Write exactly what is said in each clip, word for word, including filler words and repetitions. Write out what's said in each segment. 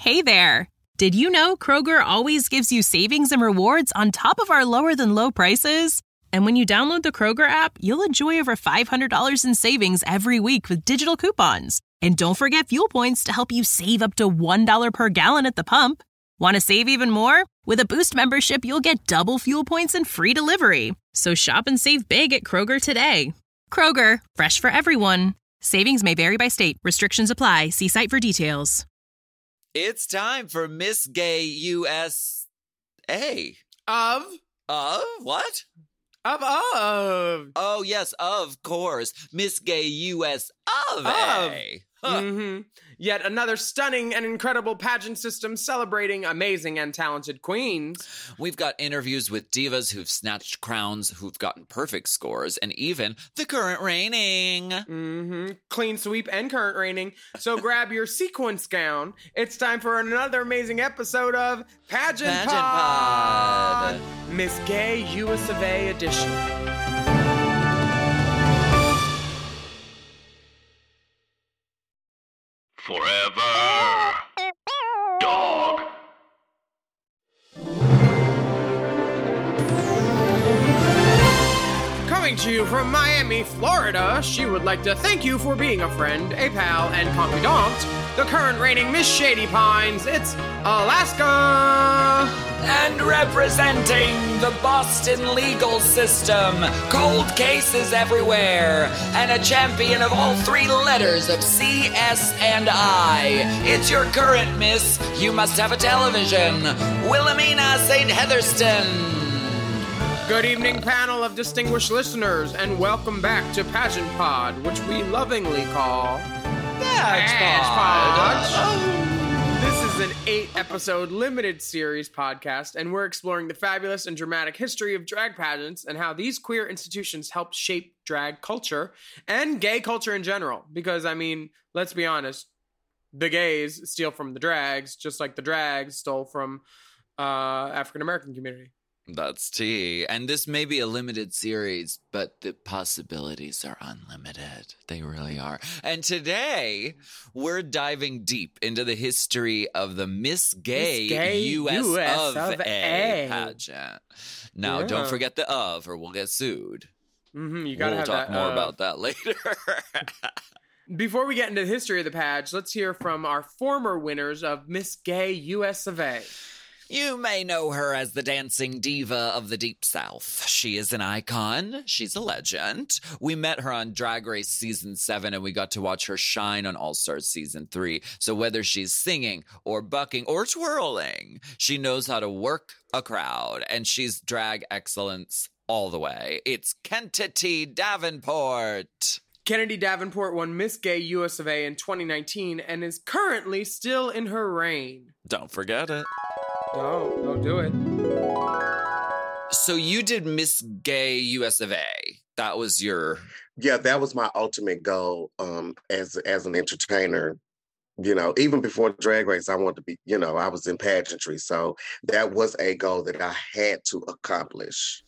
Hey there! Did you know Kroger always gives you savings and rewards on top of our lower-than-low prices? And when you download the Kroger app, you'll enjoy over five hundred dollars in savings every week with digital coupons. And don't forget fuel points to help you save up to one dollar per gallon at the pump. Want to save even more? With a Boost membership, you'll get double fuel points and free delivery. So shop and save big at Kroger today. Kroger, fresh for everyone. Savings may vary by state. Restrictions apply. See site for details. It's time for Miss Gay U S A. Of? Of? What? Of, of. Oh, yes, of course. Miss Gay U S of, Of. A. Huh. Mm-hmm. Yet another stunning and incredible pageant system celebrating amazing and talented queens. We've got interviews with divas who've snatched crowns, who've gotten perfect scores, and even the current reigning. Mm-hmm. Clean sweep and current reigning. So grab your sequence gown. It's time for another amazing episode of Pageant, Pageant Pod. Pod. Miss Gay U S of A edition. Forever. Dog. Coming to you from Miami, Florida, she would like to thank you for being a friend, a pal, and confidant. The current reigning Miss Shady Pines, it's Alaska! And representing the Boston legal system, cold cases everywhere, and a champion of all three letters of C, S, and I. It's your current Miss You Must Have a Television, Wilhelmina Saint Heatherston. Good evening, panel of distinguished listeners, and welcome back to Pageant Pod, which we lovingly call Pageant Pod. This is an eight-episode limited series podcast, and we're exploring the fabulous and dramatic history of drag pageants and how these queer institutions helped shape drag culture and gay culture in general. Because, I mean, let's be honest, the gays steal from the drags, just like the drags stole from uh, African-American community. That's tea. And this may be a limited series, but the possibilities are unlimited. They really are. And today, we're diving deep into the history of the Miss Gay, Miss Gay U S, U S of, of A, A pageant. Now, Yeah. don't forget the of, or we'll get sued. Mm-hmm, you gotta we'll have talk that, more uh, about that later. Before we get into the history of the pageant, let's hear from our former winners of Miss Gay U S of A. You may know her as the dancing diva of the Deep South. She is an icon. She's a legend. We met her on Drag Race Season seven, and we got to watch her shine on All Stars Season three. So whether she's singing or bucking or twirling, she knows how to work a crowd, and she's drag excellence all the way. It's Kennedy Davenport. Kennedy Davenport won Miss Gay U S of A in twenty nineteen and is currently still in her reign. Don't forget it. No, don't do it. So you did Miss Gay U S of A. That was your... Yeah, that was my ultimate goal um, as as an entertainer. You know, even before Drag Race, I wanted to be, you know, I was in pageantry. So that was a goal that I had to accomplish.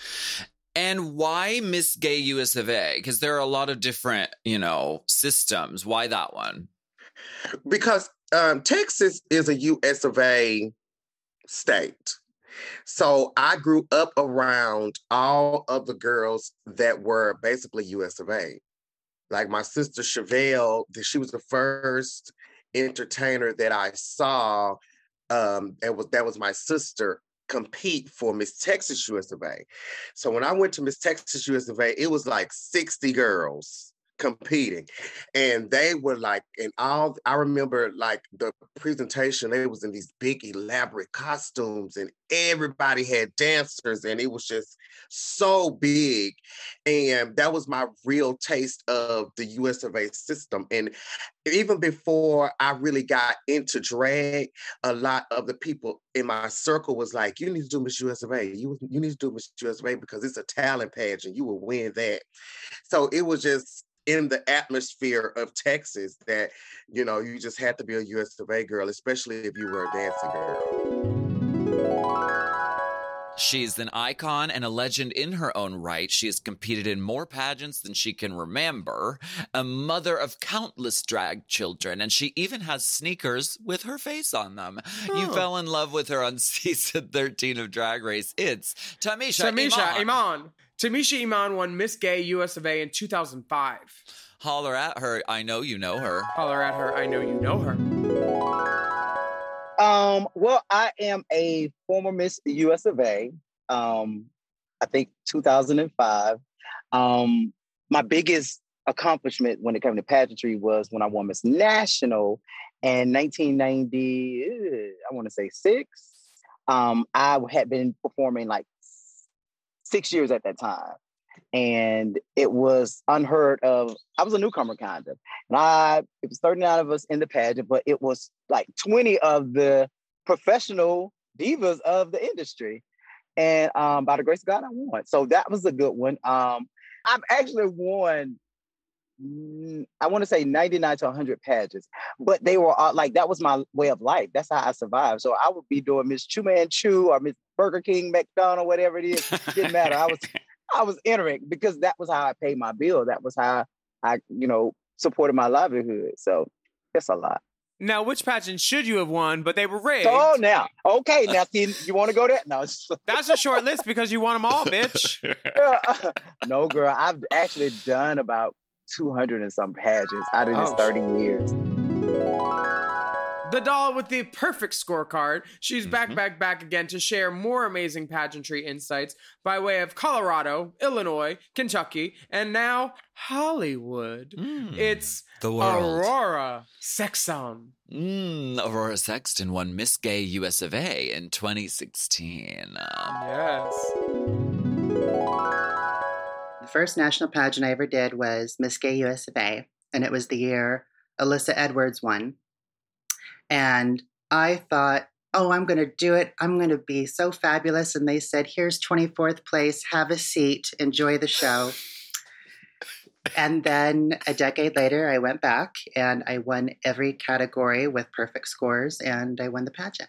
And why Miss Gay U S of A? Because there are a lot of different, you know, systems. Why that one? Because um, Texas is a U S of A state. So I grew up around all of the girls that were basically U S of A. Like my sister Chevelle, she was the first entertainer that I saw. Um, it was that was my sister compete for Miss Texas U S of A. So when I went to Miss Texas U S of A, it was like sixty girls competing, and they were like in all I remember like the presentation, they was in these big elaborate costumes and everybody had dancers and it was just so big. And that was my real taste of the U S of A system. And even before I really got into drag, a lot of the people in my circle was like, you need to do Miss U S of A. You, you need to do Miss U S of A because it's a talent pageant. You will win that. So it was just in the atmosphere of Texas that, you know, you just had to be a U S of A girl, especially if you were a dancing girl. She's an icon and a legend in her own right. She has competed in more pageants than she can remember, a mother of countless drag children, and she even has sneakers with her face on them. Oh. You fell in love with her on season thirteen of Drag Race. It's Tamisha, Tamisha Iman. Iman. Tamisha Iman won Miss Gay U S of A in two thousand five. Holler at her. I know you know her. Holler at her. I know you know her. Um, well, I am a former Miss U S of A. Um, I think two thousand five. Um, my biggest accomplishment when it came to pageantry was when I won Miss National in nineteen ninety, I want to say six. Um, I had been performing like six years at that time. And it was unheard of. I was a newcomer, kind of. And I, it was thirty-nine of us in the pageant, but it was like twenty of the professional divas of the industry. And um, by the grace of God, I won. So that was a good one. Um, I've actually won, I want to say ninety-nine to one hundred pageants, but they were all, like, that was my way of life. That's how I survived. So I would be doing Miss Chu Man Chu or Miss Burger King, McDonald, whatever it is. It didn't matter. I was I was entering because that was how I paid my bill. That was how I, you know, supported my livelihood. So it's a lot. Now, which pageant should you have won, but they were rigged? Oh, now. Okay, now, see, you want to go there? No. That's a short list because you won them all, bitch. No, girl. I've actually done about two hundred and some pageants out of this oh, thirty years. The doll with the perfect scorecard. She's back, mm-hmm. back, back again to share more amazing pageantry insights by way of Colorado, Illinois, Kentucky, and now Hollywood. Mm, it's the world. Aurora Sexton. Mm, Aurora Sexton won Miss Gay U S of A in twenty sixteen. Um, yes. The first national pageant I ever did was Miss Gay U S of A, and it was the year Alyssa Edwards won. And I thought, oh, I'm going to do it. I'm going to be so fabulous. And they said, here's twenty-fourth place. Have a seat. Enjoy the show. And then a decade later, I went back and I won every category with perfect scores. And I won the pageant.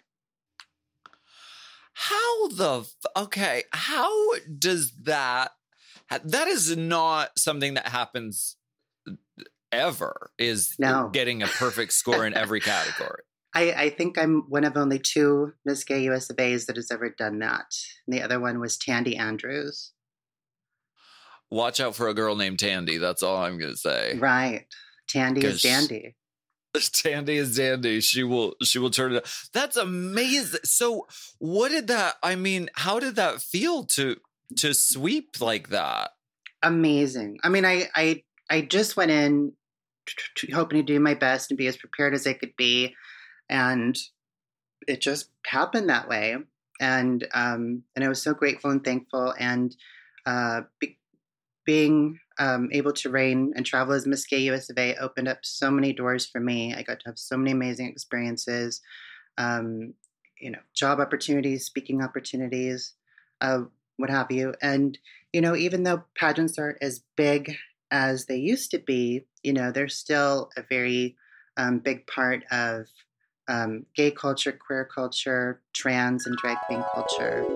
How the... Okay. How does that... That is not something that happens... ever is no. getting a perfect score in every category. I, I think I'm one of only two Miss Gay U S of A's that has ever done that. And the other one was Tandy Andrews. Watch out for a girl named Tandy. That's all I'm going to say. Right. Tandy is dandy. Tandy is dandy. She will, she will turn it up. That's amazing. So what did that, I mean, how did that feel to, to sweep like that? Amazing. I mean, I, I, I just went in t- t- hoping to do my best and be as prepared as I could be. And it just happened that way. And um, and I was so grateful and thankful. And uh, be- being um, able to reign and travel as Miss Gay U S of A opened up so many doors for me. I got to have so many amazing experiences, um, you know, job opportunities, speaking opportunities, uh, what have you. And, you know, even though pageants aren't as big as they used to be, you know, they're still a very um, big part of um, gay culture, queer culture, trans and drag queen culture.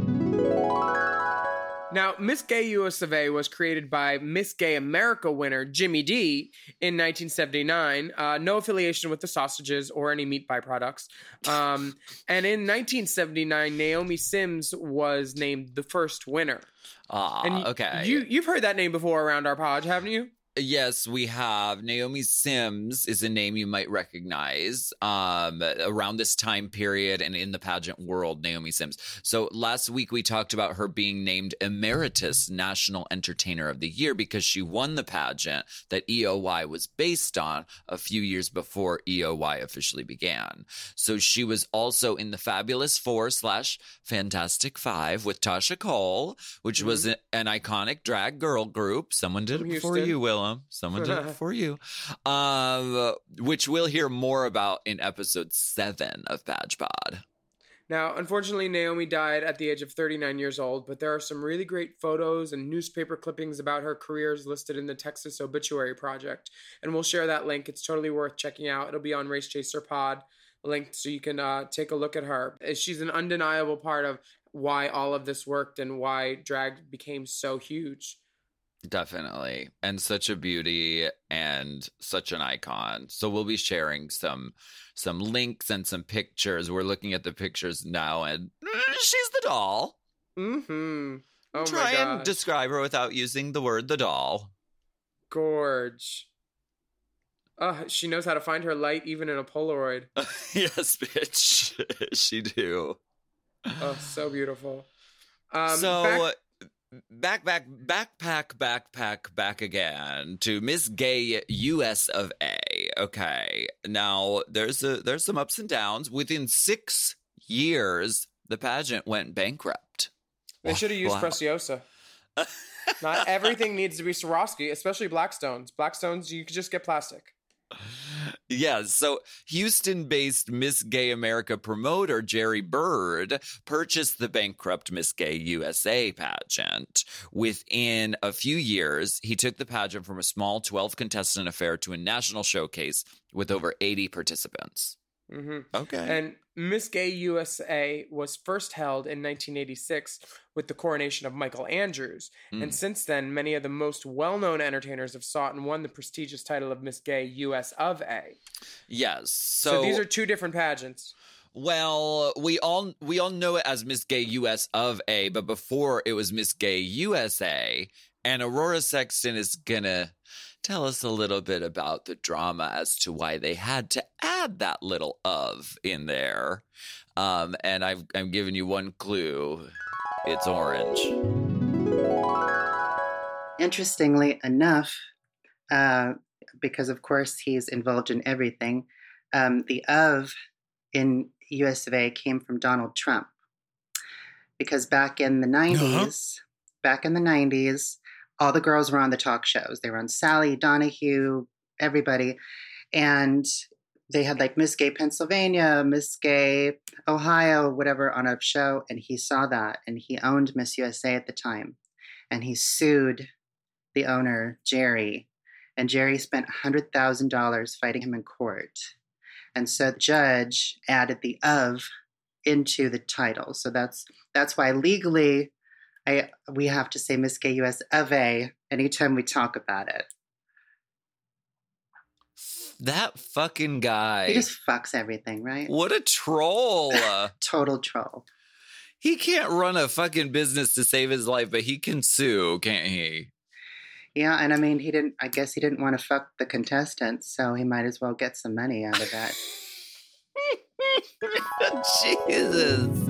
Now, Miss Gay U S of A was created by Miss Gay America winner Jimmy D in nineteen seventy-nine. Uh, no affiliation with the sausages or any meat byproducts. Um, and in nineteen seventy-nine, Naomi Sims was named the first winner. Ah, and okay. You, you've heard that name before around our pod, haven't you? Yes, we have. Naomi Sims is a name you might recognize um, around this time period and in the pageant world, Naomi Sims. So last week we talked about her being named Emeritus National Entertainer of the Year because she won the pageant that E O Y was based on a few years before E O Y officially began. So she was also in the Fabulous Four slash Fantastic Five with Tasha Cole, which mm-hmm. was a, an iconic drag girl group. Someone did it before you, Willem. Someone did it for you, um, which we'll hear more about in episode seven of Badge Pod. Now, unfortunately, Naomi died at the age of thirty-nine years old, but there are some really great photos and newspaper clippings about her careers listed in the Texas Obituary Project, and we'll share that link. It's totally worth checking out. It'll be on Race Chaser Pod linked so you can uh, take a look at her. She's an undeniable part of why all of this worked and why drag became so huge. Definitely. And such a beauty and such an icon. So we'll be sharing some some links and some pictures. We're looking at the pictures now, and she's the doll. Mm-hmm. Oh Try my gosh. and describe her without using the word the doll. Gorge. Uh, she knows how to find her light even in a Polaroid. Yes, bitch. She do. Oh, so beautiful. Um, so back, back, back, backpack, backpack, back again to Miss Gay U S of A. Okay, now there's a there's some ups and downs. Within six years, the pageant went bankrupt. They should have used Wow. Preciosa. Not everything needs to be Swarovski, especially Blackstones. Blackstones, you could just get plastic. Yeah, so Houston-based Miss Gay America promoter Jerry Bird purchased the bankrupt Miss Gay U S A pageant. Within a few years, he took the pageant from a small twelve-contestant affair to a national showcase with over eighty participants. Mm-hmm. Okay. And Miss Gay U S A was first held in nineteen eighty-six with the coronation of Michael Andrews. Mm. And since then, many of the most well-known entertainers have sought and won the prestigious title of Miss Gay U S of A. Yes. So, So, these are two different pageants. well, we all we all know it as Miss Gay U S of A, but before it was Miss Gay U S A, and Aurora Sexton is gonna tell us a little bit about the drama as to why they had to add that little of in there. Um, and I've, I'm giving you one clue. It's orange. Interestingly enough, uh, because of course he's involved in everything, um, the of in U S of A came from Donald Trump. Because back in the nineties, uh-huh. back in the nineties, all the girls were on the talk shows. They were on Sally, Donahue, everybody. And they had like Miss Gay Pennsylvania, Miss Gay Ohio, whatever on a show. And he saw that and he owned Miss U S A at the time. And he sued the owner, Jerry. And Jerry spent one hundred thousand dollars fighting him in court. And so the judge added the of into the title. So that's that's why legally I we have to say Miss Gay U S of A anytime we talk about it. That fucking guy. He just fucks everything, right? What a troll. Total troll. He can't run a fucking business to save his life, but he can sue, can't he? Yeah, and I mean, he didn't, I guess he didn't want to fuck the contestants, so he might as well get some money out of that. Jesus.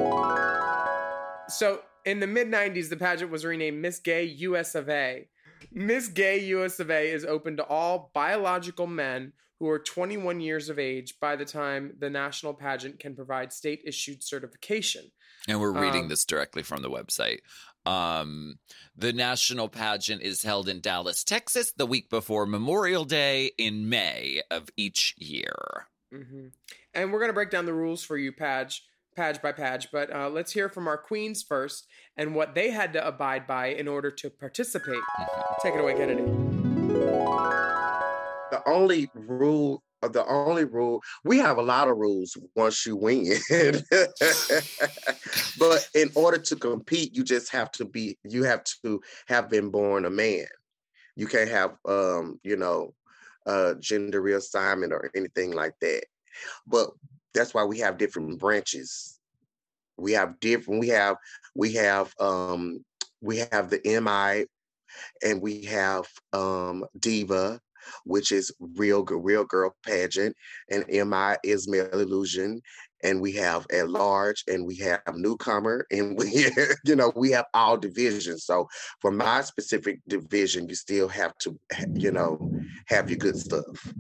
So in the mid nineties, the pageant was renamed Miss Gay U S of A. Miss Gay U S of A is open to all biological men who are twenty-one years of age by the time the national pageant can provide state-issued certification. And we're reading Um, this directly from the website. Um, the national pageant is held in Dallas, Texas, the week before Memorial Day in May of each year. Mm-hmm. And we're going to break down the rules for you, Page, Page by Page. But uh, let's hear from our queens first and what they had to abide by in order to participate. Mm-hmm. Take it away, Kennedy. The only rule, the only rule, we have a lot of rules once you win. But in order to compete, you just have to be, you have to have been born a man. You can't have, um, you know, uh, gender reassignment or anything like that. But that's why we have different branches. We have different, we have, we have, um, we have the M I and we have um, Diva, which is real, real girl pageant, and M I is male illusion, and we have at large, and we have newcomer, and we, you know, we have all divisions. So for my specific division, you still have to, you know, have your good stuff.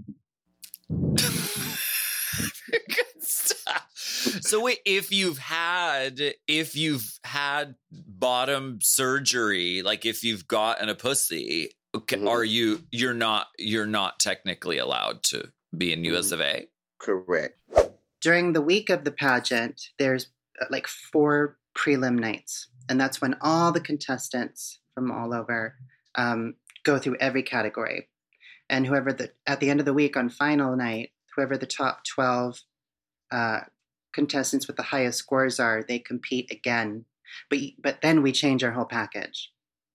Good stuff. So wait, if you've had if you've had bottom surgery, like if you've gotten a pussy, okay, mm-hmm. are you you're not you're not technically allowed to be in U S of A? Correct. During the week of the pageant, there's uh, like four prelim nights, and that's when all the contestants from all over um, go through every category. And whoever the at the end of the week on final night, whoever the top twelve uh, contestants with the highest scores are, they compete again. But but then we change our whole package.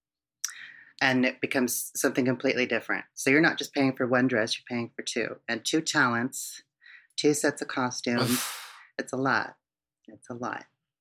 And it becomes something completely different. So you're not just paying for one dress, you're paying for two. And two talents, two sets of costumes. It's a lot. It's a lot.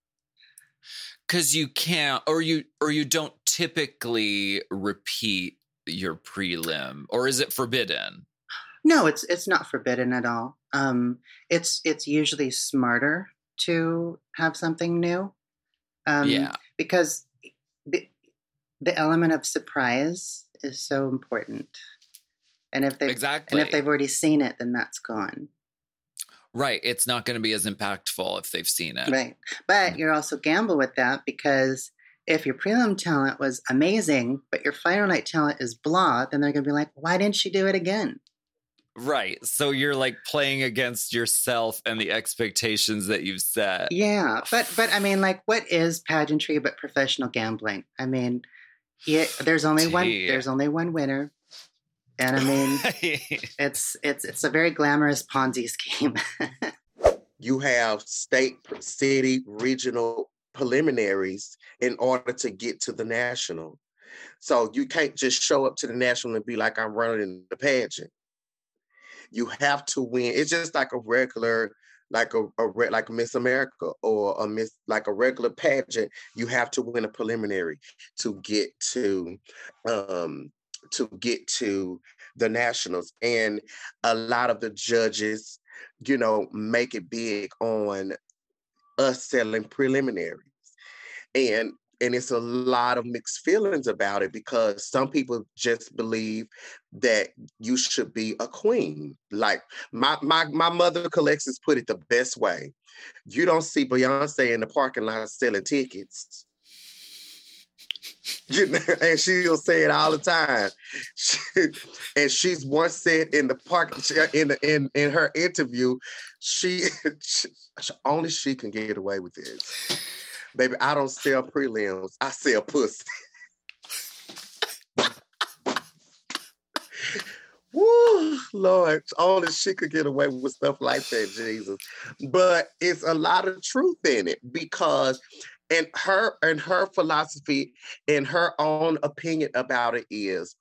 Because you can't, or you or you don't typically repeat your prelim, or is it forbidden? No, it's it's not forbidden at all. Um, it's it's usually smarter to have something new. Um, yeah, because the the element of surprise is so important, and if they exactly, and if they've already seen it, then that's gone. Right, it's not going to be as impactful if they've seen it. Right, but you're also gamble with that because if your prelim talent was amazing, but your final night talent is blah, then they're going to be like, why didn't she do it again? Right. So you're like playing against yourself and the expectations that you've set. Yeah. But, but I mean, like, what is pageantry but professional gambling? I mean, yeah, there's only one, there's only one winner. And I mean, it's, it's, it's a very glamorous Ponzi scheme. You have state, city, regional preliminaries in order to get to the national. So you can't just show up to the national and be like, I'm running the pageant. You have to win. It's just like a regular, like a, a like Miss America or a Miss, like a regular pageant. You have to win a preliminary to get to, um, to get to the nationals. And a lot of the judges, you know, make it big on us selling preliminaries. And and it's a lot of mixed feelings about it because some people just believe that you should be a queen. Like my my my mother Alexis put it the best way. You don't see Beyonce in the parking lot selling tickets. You know, and she'll say it all the time. She, and she's once said in the park in the, in in her interview, she, she only she can get away with this. Baby, I don't sell prelims. I sell pussy. Woo, Lord, only she could get away with stuff like that, Jesus. But it's a lot of truth in it because, and her and her philosophy and her own opinion about it is,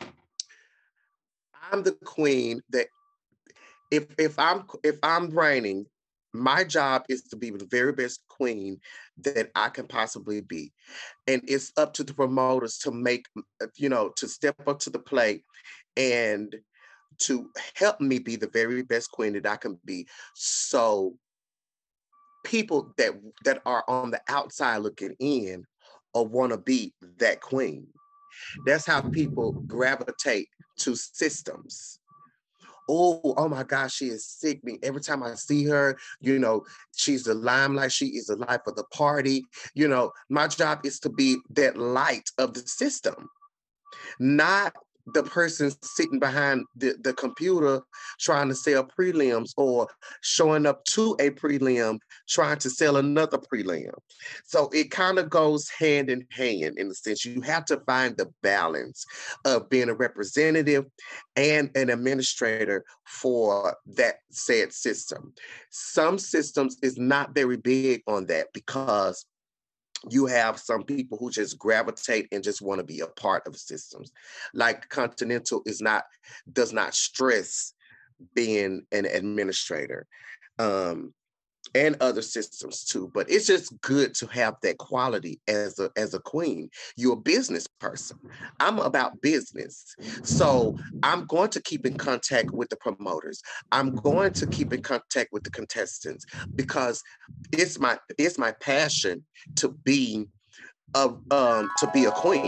I'm the queen that if if I'm if I'm reigning, my job is to be the very best queen that I can possibly be. And it's up to the promoters to make, you know, to step up to the plate and to help me be the very best queen that I can be. So people that, that are on the outside looking in or want to be that queen. That's how people gravitate to systems. Oh, oh my gosh, she is sick. Me every time I see her, you know, she's the limelight. She is the life of the party. You know, my job is to be that light of the system, not the person sitting behind the, the computer trying to sell prelims or showing up to a prelim trying to sell another prelim. So it kind of goes hand in hand in the sense you have to find the balance of being a representative and an administrator for that said system. Some systems is not very big on that because you have some people who just gravitate and just want to be a part of systems. Like Continental is not, does not stress being an administrator, um, and other systems too. But it's just good to have that quality as a, as a queen. You're a business person. I'm about business. So I'm going to keep in contact with the promoters. I'm going to keep in contact with the contestants because it's my, it's my passion to be a, um, to be a queen.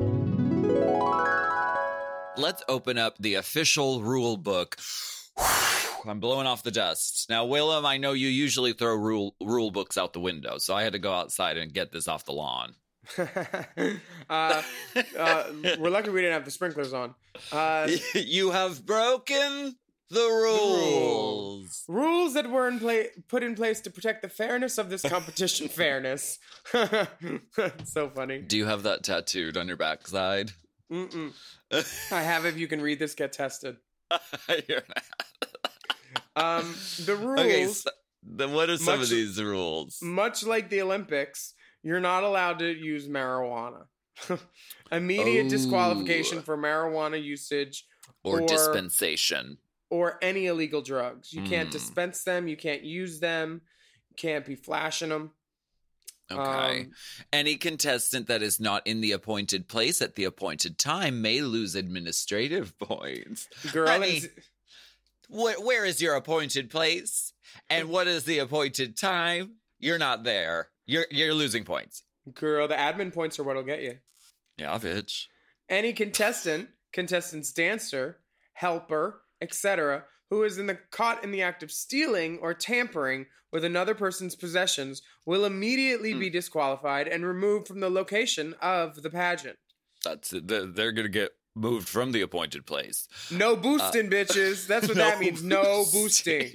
Let's open up the official rule book. I'm blowing off the dust. Now, Willem, I know you usually throw rule rule books out the window, so I had to go outside and get this off the lawn. uh, uh, we're lucky we didn't have the sprinklers on. Uh, you have broken the rules. rules. Rules that were in play put in place to protect the fairness of this competition. Fairness. So funny. Do you have that tattooed on your backside? Mm-mm. I have. If you can read this, get tested. You're not. Um, the rules. Okay, so, Then what are some Much- of these rules? Much like the Olympics, you're not allowed to use marijuana. Immediate Oh. disqualification for marijuana usage Or, or- dispensation. or any illegal drugs. You can't Mm. dispense them. You can't use them. You can't be flashing them. Okay. Um, Any contestant that is not in the appointed place at the appointed time may lose administrative points. Girl, Honey, is- wh- where is your appointed place? And what is the appointed time? You're not there. You're you're losing points. girl, the admin points are what'll get you. Yeah, bitch. Any contestant, contestant's dancer, helper, et cetera, who is in the caught in the act of stealing or tampering with another person's possessions will immediately Hmm. be disqualified and removed from the location of the pageant. That's it. They're, they're gonna get moved from the appointed place. No boosting, bitches. That's what that means. No boosting.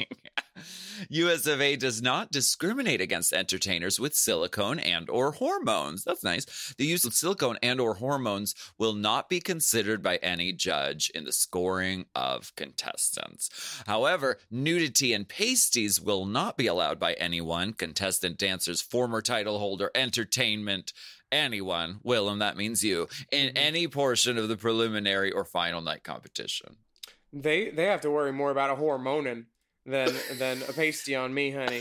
U S of A does not discriminate against entertainers with silicone and or hormones. That's nice. The use of silicone and or hormones will not be considered by any judge in the scoring of contestants. However, nudity and pasties will not be allowed by anyone, contestant, dancers, former title holder, entertainment, anyone, Willem, that means you, in any portion of the preliminary or final night competition. They they have to worry more about a hormonin than than a pasty on me, honey.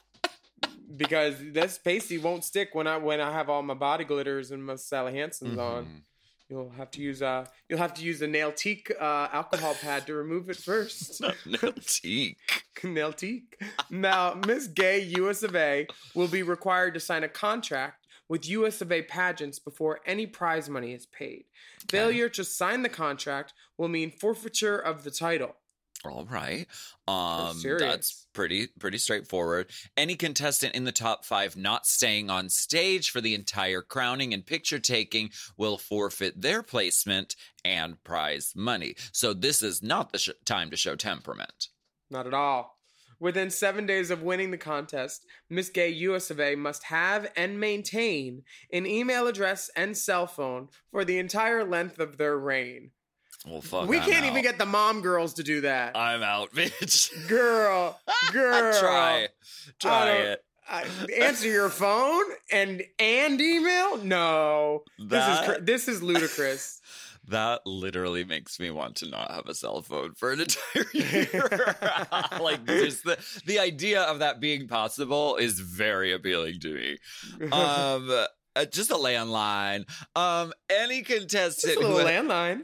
Because this pasty won't stick when I when I have all my body glitters and my Sally Hansen's on. Mhm. You'll have to use uh you'll have to use a nail teak uh, alcohol pad to remove it first. No teak. Nail teak. Now, Miss Gay U S of A will be required to sign a contract with U S of A pageants before any prize money is paid. Failure to sign the contract will mean forfeiture of the title. All right. Um, serious. that's pretty pretty straightforward. Any contestant in the top five not staying on stage for the entire crowning and picture taking will forfeit their placement and prize money. So this is not the sh- time to show temperament. Not at all. Within seven days of winning the contest, Miss Gay U S of A must have and maintain an email address and cell phone for the entire length of their reign. Well, fuck. we I'm can't out. even get the mom girls to do that. I'm out, bitch. Girl, girl. Try, try I don't- it. I, answer your phone and and email? No, this That- is cr- this is ludicrous. That literally makes me want to not have a cell phone for an entire year. Like, just the the idea of that being possible is very appealing to me. Um, uh, just a landline. Um, any contestant Just a little who landline.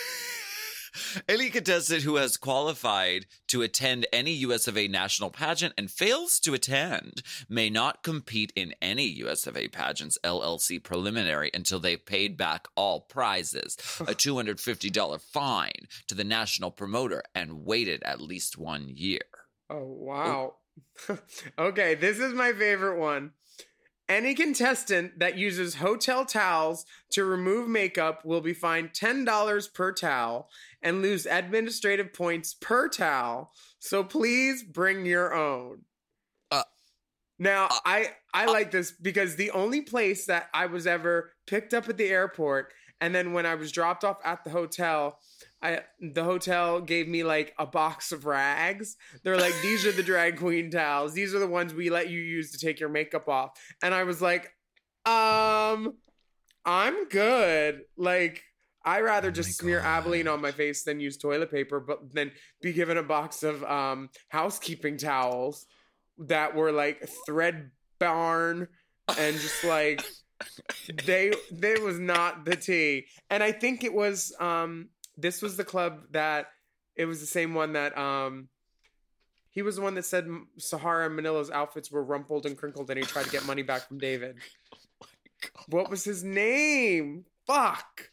any contestant who has qualified to attend any U S of A national pageant and fails to attend may not compete in any U S of A pageants L L C preliminary until they've paid back all prizes, a two hundred fifty dollars fine to the national promoter, and waited at least one year. Oh, wow. Okay, this is my favorite one. Any contestant that uses hotel towels to remove makeup will be fined ten dollars per towel and lose administrative points per towel. So please bring your own. Uh, now, uh, I I uh, like this because the only place that I was ever picked up at the airport and then when I was dropped off at the hotel, I the hotel gave me like a box of rags. They're like, these are the drag queen towels. These are the ones we let you use to take your makeup off. And I was like, um, I'm good. Like, I rather Oh just my smear God. Aveline on my face than use toilet paper, but then be given a box of um housekeeping towels that were like thread barn and just like they they was not the tea. And I think it was um this was the club that it was the same one that um he was the one that said Sahara and Manila's outfits were rumpled and crinkled and he tried to get money back from David. What was his name? Fuck.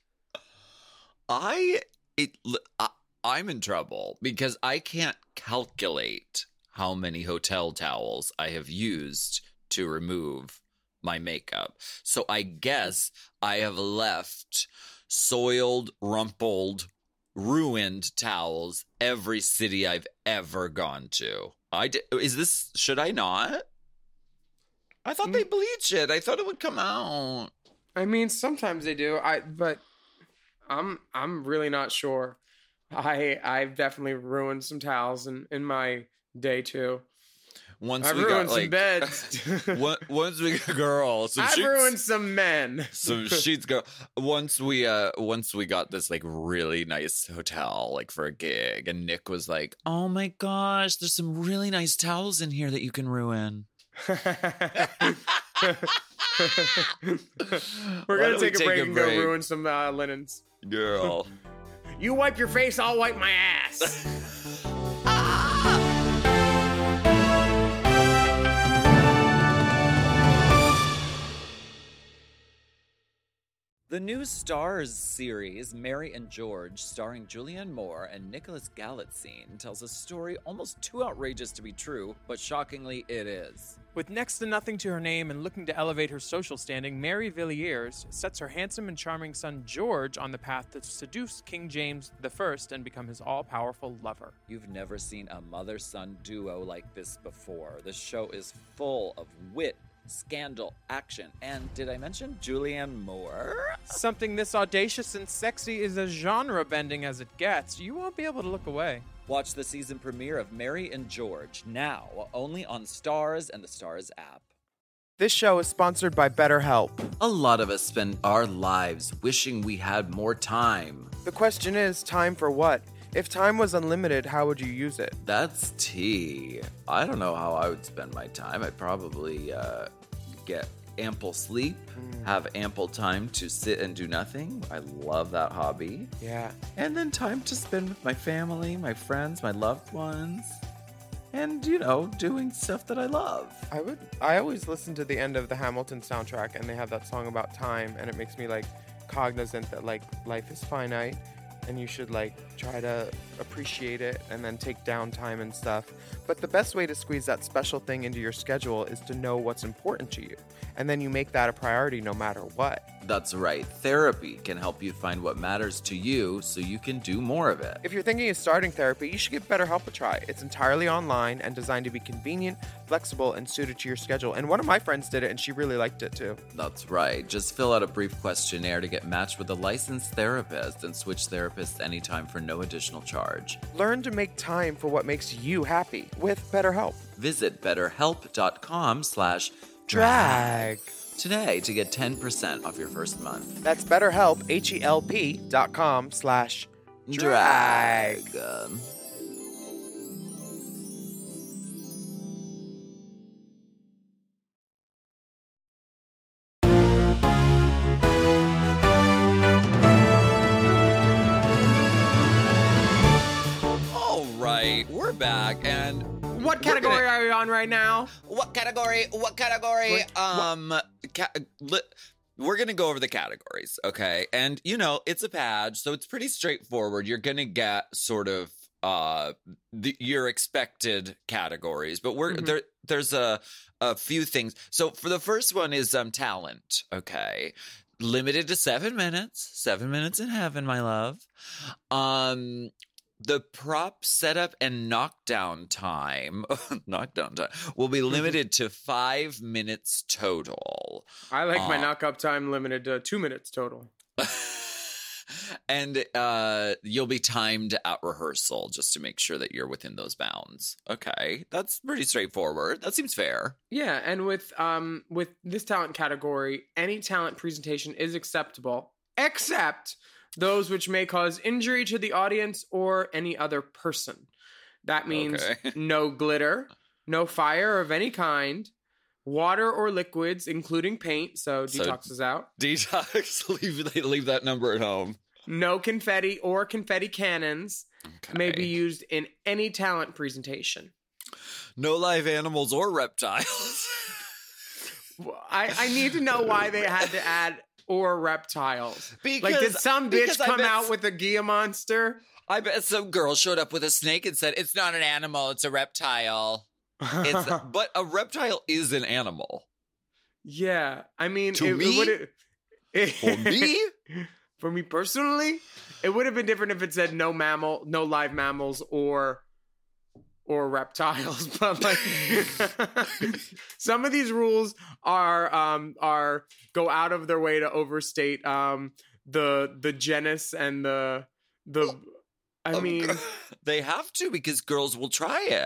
I it I, I'm in trouble because I can't calculate how many hotel towels I have used to remove my makeup. So I guess I have left soiled, rumpled, ruined towels every city I've ever gone to. I di- is this should I not? I thought they bleach it. I thought it would come out. I mean, sometimes they do. I but I'm I'm really not sure. I I've definitely ruined some towels in, in my day too. once I've we ruined got some like beds. one- once we got girl, some I've sheets, ruined some men. some sheets go. Once we uh, once we got this like really nice hotel like for a gig, and Nick was like, "Oh my gosh, there's some really nice towels in here that you can ruin." We're Why gonna don't we take a take break a and break? go ruin some uh, linens. Girl. You wipe your face, I'll wipe my ass. The new Stars series, Mary and George, starring Julianne Moore and Nicholas Galitzine, tells a story almost too outrageous to be true, but shockingly it is. With next to nothing to her name and looking to elevate her social standing, Mary Villiers sets her handsome and charming son George on the path to seduce King James the First and become his all-powerful lover. You've never seen a mother-son duo like this before. The show is full of wit, scandal, action, and did I mention Julianne Moore? Something this audacious and sexy is as genre-bending as it gets. You won't be able to look away. Watch the season premiere of Mary and George now, only on Stars and the Stars app. This show is sponsored by BetterHelp. A lot of us spend our lives wishing we had more time. The question is, time for what? If time was unlimited, how would you use it? That's tea. I don't know how I would spend my time. I'd probably uh, get ample sleep, mm. have ample time to sit and do nothing. I love that hobby. Yeah. And then time to spend with my family, my friends, my loved ones. And, you know, doing stuff that I love. I would. I always listen to the end of the Hamilton soundtrack, and they have that song about time, and it makes me, like, cognizant that, like, life is finite. And you should, like, try to appreciate it and then take downtime and stuff. But the best way to squeeze that special thing into your schedule is to know what's important to you. And then you make that a priority no matter what. That's right. Therapy can help you find what matters to you so you can do more of it. If you're thinking of starting therapy, you should give BetterHelp a try. It's entirely online and designed to be convenient, flexible, and suited to your schedule. And one of my friends did it, and she really liked it, too. That's right. Just fill out a brief questionnaire to get matched with a licensed therapist and switch therapists anytime for no additional charge. Learn to make time for what makes you happy with BetterHelp. Visit betterhelp.com slash drag today to get ten percent off your first month. That's BetterHelp, H-E-L-P dot com slash drag. drag. All right, we're back, and what category gonna, are we on right now? What category? What category? What, um, ca- li- we're gonna go over the categories, okay? And you know, it's a page, so it's pretty straightforward. You're gonna get sort of uh the, your expected categories, but we're mm-hmm. there. There's a a few things. So for the first one is um talent, okay? Limited to seven minutes. Seven minutes in heaven, my love. Um. The prop setup and knockdown time, knockdown time, will be limited to five minutes total. I like uh, my knock-up time limited to two minutes total. And uh, you'll be timed at rehearsal just to make sure that you're within those bounds. Okay, that's pretty straightforward. That seems fair. Yeah, and with um with this talent category, any talent presentation is acceptable, except those which may cause injury to the audience or any other person. That means okay. no glitter, no fire of any kind, water or liquids, including paint, so detox so is out. Detox, leave, leave that number at home. No confetti or confetti cannons okay. may be used in any talent presentation. No live animals or reptiles. I, I need to know why they had to add or reptiles. Because, like, did some bitch come out with a Gia monster? I bet some girl showed up with a snake and said, it's not an animal, it's a reptile. It's, but a reptile is an animal. Yeah. I mean, to it, me? It it, it, for me? For me personally, it would have been different if it said no mammal, no live mammals or or reptiles. But like some of these rules are um are go out of their way to overstate um the the genus and the the I mean they have to because girls will try it.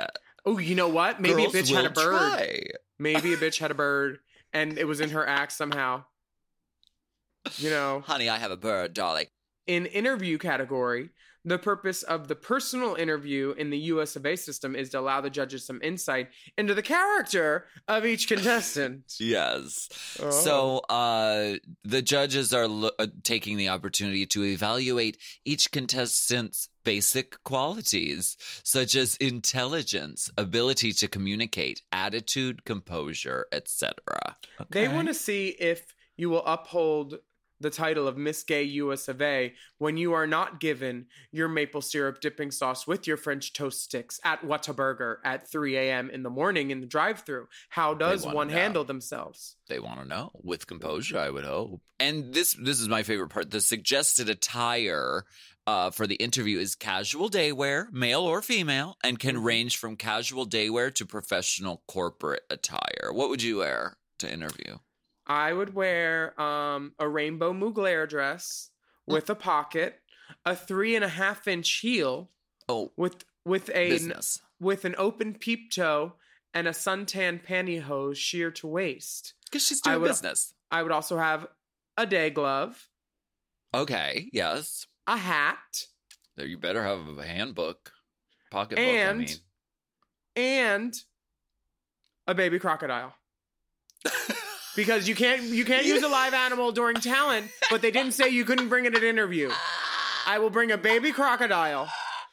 Oh, you know what? Maybe Girls a bitch had a will bird. try. Maybe a bitch had a bird, and it was in her act somehow. You know, Honey, I have a bird, darling. in interview category, the purpose of the personal interview in the U S of A system is to allow the judges some insight into the character of each contestant. Yes. Oh. So uh, the judges are lo- uh, taking the opportunity to evaluate each contestant's basic qualities, such as intelligence, ability to communicate, attitude, composure, et cetera. They want to see if you will uphold the title of Miss Gay U S of A when you are not given your maple syrup dipping sauce with your French toast sticks at Whataburger at three a.m. in the morning in the drive-thru. How does wanna one know. handle themselves? They want to know with composure, I would hope. And this this is my favorite part. The suggested attire uh, for the interview is casual day wear, male or female, and can range from casual day wear to professional corporate attire. What would you wear to interview? I would wear um, a rainbow Mugler dress with a pocket, a three and a half inch heel, Oh, with with a business. with an open peep toe and a suntan pantyhose sheer to waist. Because she's I doing would- business. I would also have a day glove, Okay, yes. a hat, There, you better have a handbook, pocketbook. I and mean, and a baby crocodile. Because you can't you can't use a live animal during talent, but they didn't say you couldn't bring it at interview. I will bring a baby crocodile.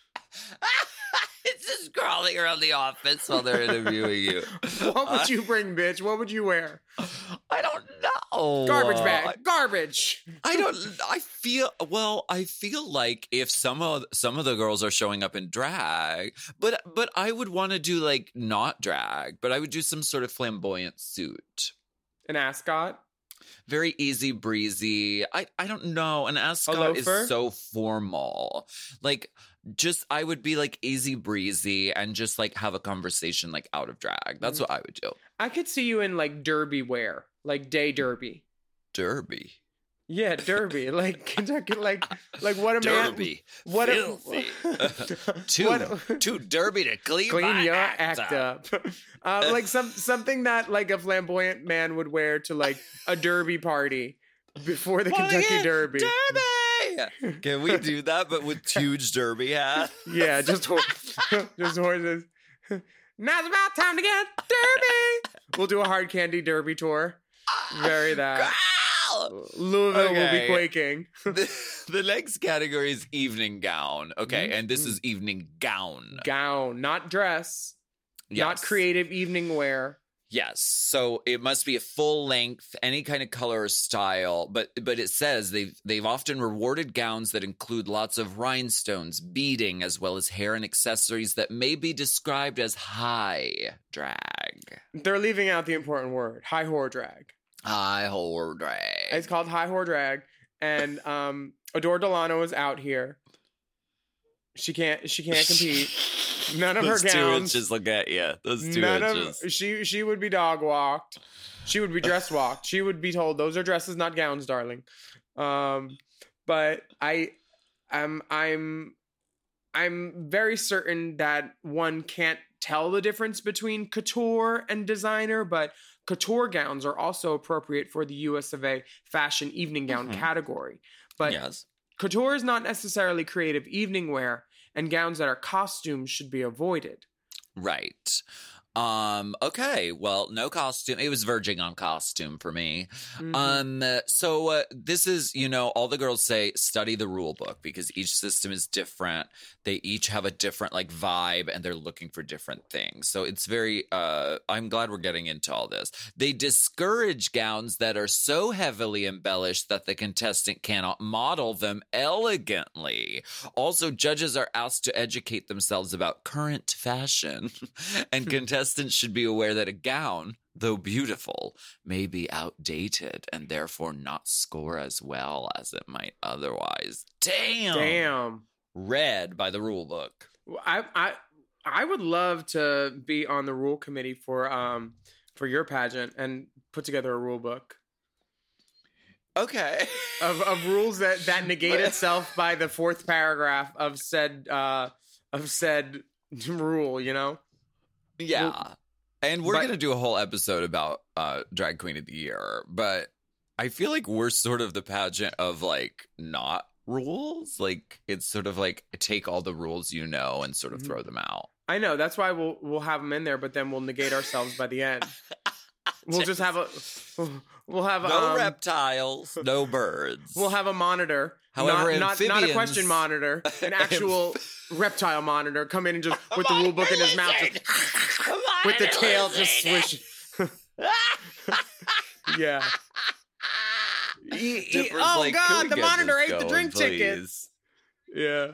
it's just crawling around the office while they're interviewing you. What would you bring, bitch? What would you wear? I don't know. Garbage bag. Garbage. I don't. I feel well. I feel like if some of some of the girls are showing up in drag, but but I would want to do like not drag, but I would do some sort of flamboyant suit. An ascot. Very easy breezy. I I don't know. An ascot loafer? is so formal. Like just I would be like easy breezy and just like have a conversation like out of drag. That's Mm-hmm. what I would do. I could see you in like derby wear, like day derby. Derby. Yeah, derby, like Kentucky, like like what a Derby. man, what Filthy. a Too what, too derby to clean, clean my your act, act up. up, uh, like some something that like a flamboyant man would wear to like a derby party before the Wanna Kentucky get Derby. Derby. Can we do that, but with huge derby hat? Yeah, just ho- just horses. Now it's about time to get derby. We'll do a hard candy derby tour. Very that. Louisville will be Okay. quaking. The, the next category is evening gown. Okay, Mm-hmm. and this is evening gown. Gown, not dress, not Yes. creative evening wear. Yes. So it must be a full length, any kind of color or style. But but it says they've they've often rewarded gowns that include lots of rhinestones, beading, as well as hair and accessories that may be described as high drag. They're leaving out the important word, high whore drag. High whore drag. It's called high whore drag, and um, Adore Delano is out here. She can't. She can't compete. None of Those her two gowns. inches look at you. Those two None inches. of she. She would be dog walked. She would be dress walked. She would be told those are dresses, not gowns, darling. Um, but I, I'm, I'm, I'm very certain that one can't tell the difference between couture and designer, but couture gowns are also appropriate for the U S of A fashion evening gown Mhm. category. But Yes. couture is not necessarily creative evening wear, and gowns that are costumes should be avoided. Right. Um, okay. Well, no costume. It was verging on costume for me. Mhm. Um, uh, so uh, this is, you know, all the girls say study the rule book because each system is different. They each have a different like vibe and they're looking for different things. So it's very, uh, I'm glad we're getting into all this. They discourage gowns that are so heavily embellished that the contestant cannot model them elegantly. Also, judges are asked to educate themselves about current fashion and contestants should be aware that a gown, though beautiful, may be outdated and therefore not score as well as it might otherwise. Damn. Damn. Read by the rule book. I I I would love to be on the rule committee for um for your pageant and put together a rule book Okay. of, of rules that, that negate itself by the fourth paragraph of said uh of said rule, you know? Yeah. Well, and we're but- going to do a whole episode about uh, Drag Queen of the Year, but I feel like we're sort of the pageant of like not rules. Like it's sort of like take all the rules you know and sort of Mhm. throw them out. I know. That's why we'll we'll have them in there, but then we'll negate ourselves by the end. We'll just have a we'll have No um, reptiles, no birds. We'll have a monitor. However, not, not, not a amphibians- question monitor, an actual reptile monitor come in and just with the rule book in his mouth, just, with the tail just swishing. Yeah. He- he- Dipper's oh like, God, "Can we the get monitor this ate the going, drink ticket. please?" Yeah.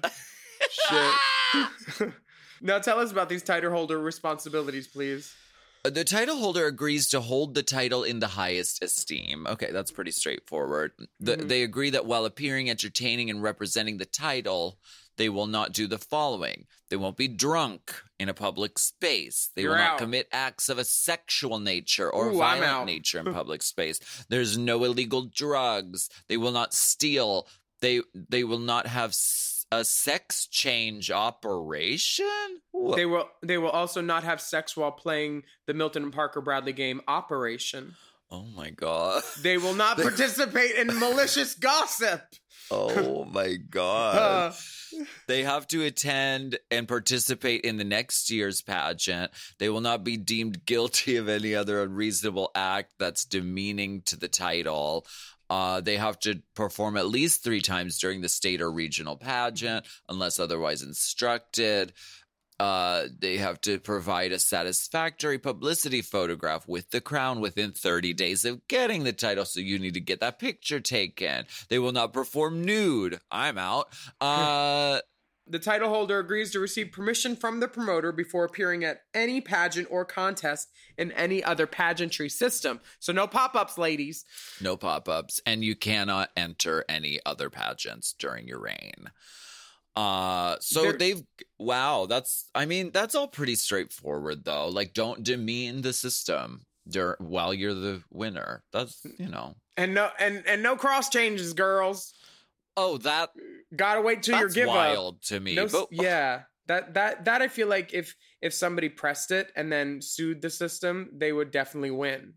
Shit. Now tell us about these title holder responsibilities, please. The title holder agrees to hold the title in the highest esteem. Okay, that's pretty straightforward. The, Mhm. They agree that while appearing entertaining and representing the title, they will not do the following. They won't be drunk in a public space. They You're will not out. commit acts of a sexual nature or Ooh, I'm out. violent nature in public space. There's no illegal drugs. They will not steal. They they will not have s- a sex change operation. Wha- They will they will also not have sex while playing the Milton and Parker Bradley game Operation. oh my god. They will not participate in malicious gossip. Oh my god. Uh, They have to attend and participate in the next year's pageant. They will not be deemed guilty of any other unreasonable act that's demeaning to the title. Uh, they have to perform at least three times during the state or regional pageant, unless otherwise instructed. Uh, they have to provide a satisfactory publicity photograph with the crown within thirty days of getting the title, so you need to get that picture taken. They will not perform nude. I'm out. Uh, the title holder agrees to receive permission from the promoter before appearing at any pageant or contest in any other pageantry system. So no pop-ups, ladies. no pop-ups, and you cannot enter any other pageants during your reign. Uh, so There- they've, wow, that's, I mean, that's all pretty straightforward though. Like, don't demean the system dur- while you're the winner. That's, you know. And no and and no cross changes, girls. Oh, that, Gotta wait till your that's give up. wild to me. No, s- but, yeah, that that that I feel like if if somebody pressed it and then sued the system, they would definitely win.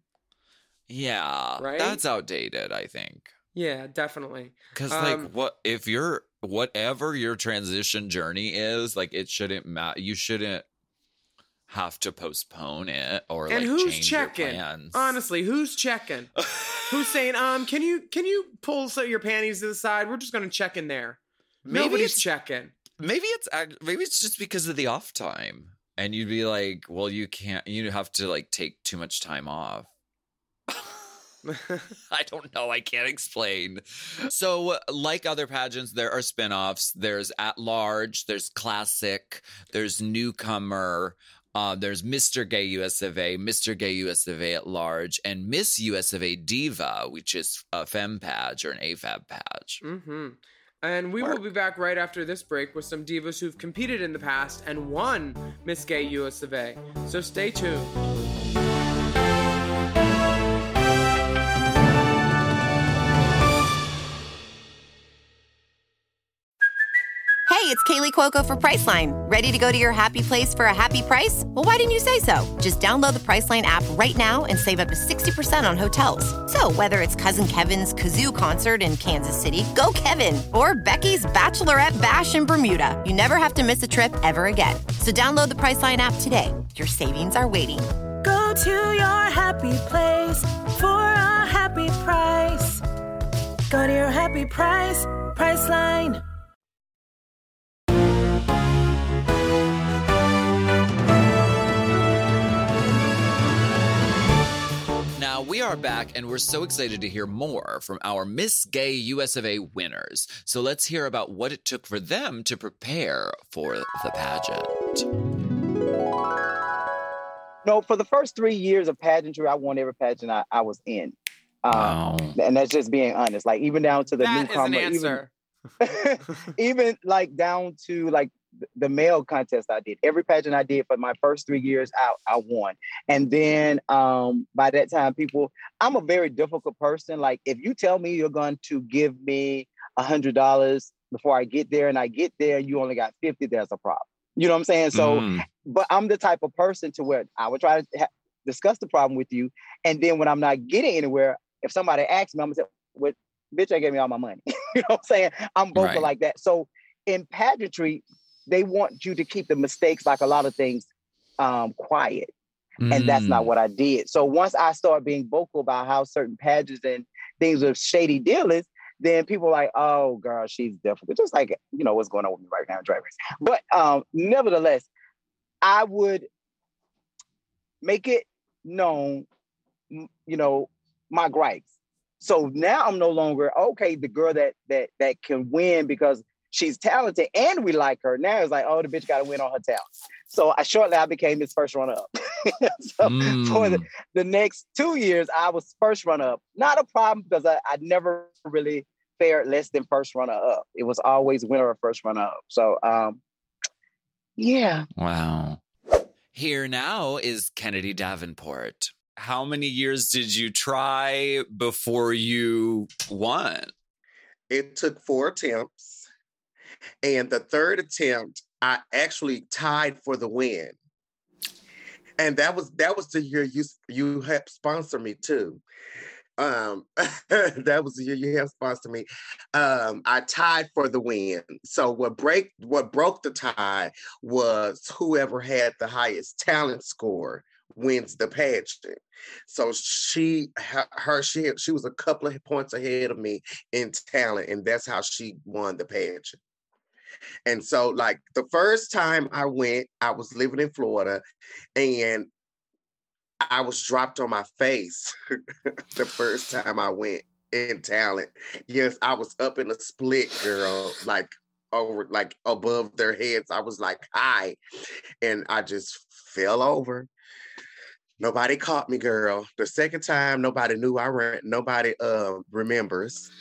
yeah, Right? that's outdated, I think. Yeah, definitely. Because, Um, like, what, if you're, whatever your transition journey is, like, it shouldn't matter. You shouldn't have to postpone it or, And like, who's change your checking? plans. Honestly, who's checking? Who's saying, um, can you can you pull so your panties to the side? We're just gonna check in there. Maybe Nobody's it's- checking. Maybe it's act- maybe it's just because of the off time, and you'd be like, well, you can't. You have to like take too much time off. I don't know. I can't explain. So, like other pageants, there are spinoffs. There's At Large. There's Classic. There's Newcomer. Uh, there's Mister Gay U S of A, Mister Gay U S of A at Large, and Miss U S of A Diva, which is a femme page or an A F A B page. Mm-hmm. And we Work. will be back right after this break with some divas who've competed in the past and won Miss Gay U S of A. So stay tuned. Hey, it's Kaylee Cuoco for Priceline. Ready to go to your happy place for a happy price? Well, why didn't you say so? Just download the Priceline app right now and save up to sixty percent on hotels. So whether it's Cousin Kevin's Kazoo Concert in Kansas City, go Kevin, or Becky's Bachelorette Bash in Bermuda, you never have to miss a trip ever again. So download the Priceline app today. Your savings are waiting. Go to your happy place for a happy price. Go to your happy price, Priceline. Now, we are back, and we're so excited to hear more from our Miss Gay U S of A winners. So let's hear about what it took for them to prepare for the pageant. No, for the first three years of pageantry, I won every pageant I, I was in. Um, Wow. And that's just being honest. Like, even down to the That is newcomer. an even- answer. even like down to like the male contest I did. Every pageant I did for my first three years out, I won. And then um, by that time, people, I'm a very difficult person. Like, if you tell me you're going to give me a hundred dollars before I get there and I get there, you only got fifty, there's a problem. You know what I'm saying? So, Mm. but I'm the type of person to where I would try to ha- discuss the problem with you. And then when I'm not getting anywhere, if somebody asks me, I'm gonna say, well, bitch, I gave me all my money. You know what I'm saying? I'm vocal Right. like that. So in pageantry, they want you to keep the mistakes, like a lot of things, um, quiet. And that's not Mm. what I did. So once I started being vocal about how certain pageants and things with shady dealings, then people are like, oh, girl, she's difficult. Just like, you know, what's going on with me right now in Drag Race. But um, nevertheless, I would make it known, m- you know, my gripes. So now I'm no longer, okay, the girl that that that can win because she's talented and we like her. Now it's like, oh, the bitch got to win on her talent. So I shortly I became his first runner-up. So Mm. for the, the next two years, I was first runner-up. Not a problem because I, I never really fared less than first runner-up. It was always winner or first runner-up. So um, yeah. Wow. Here now is Kennedy Davenport. How many years did you try before you won? It took four attempts. And the third attempt, I actually tied for the win. And that was that was the year you you helped sponsor me too. Um, that was the year you helped sponsor me. Um, I tied for the win. So what break what broke the tie was whoever had the highest talent score wins the pageant. So she her, her she had, she was a couple of points ahead of me in talent, and that's how she won the pageant. And so, like, the first time I went, I was living in Florida, and I was dropped on my face the first time I went in talent. Yes, I was up in a split, girl, like over, like above their heads. I was like, hi, and I just fell over. Nobody caught me, girl. The second time, nobody knew I ran. Nobody uh, remembers.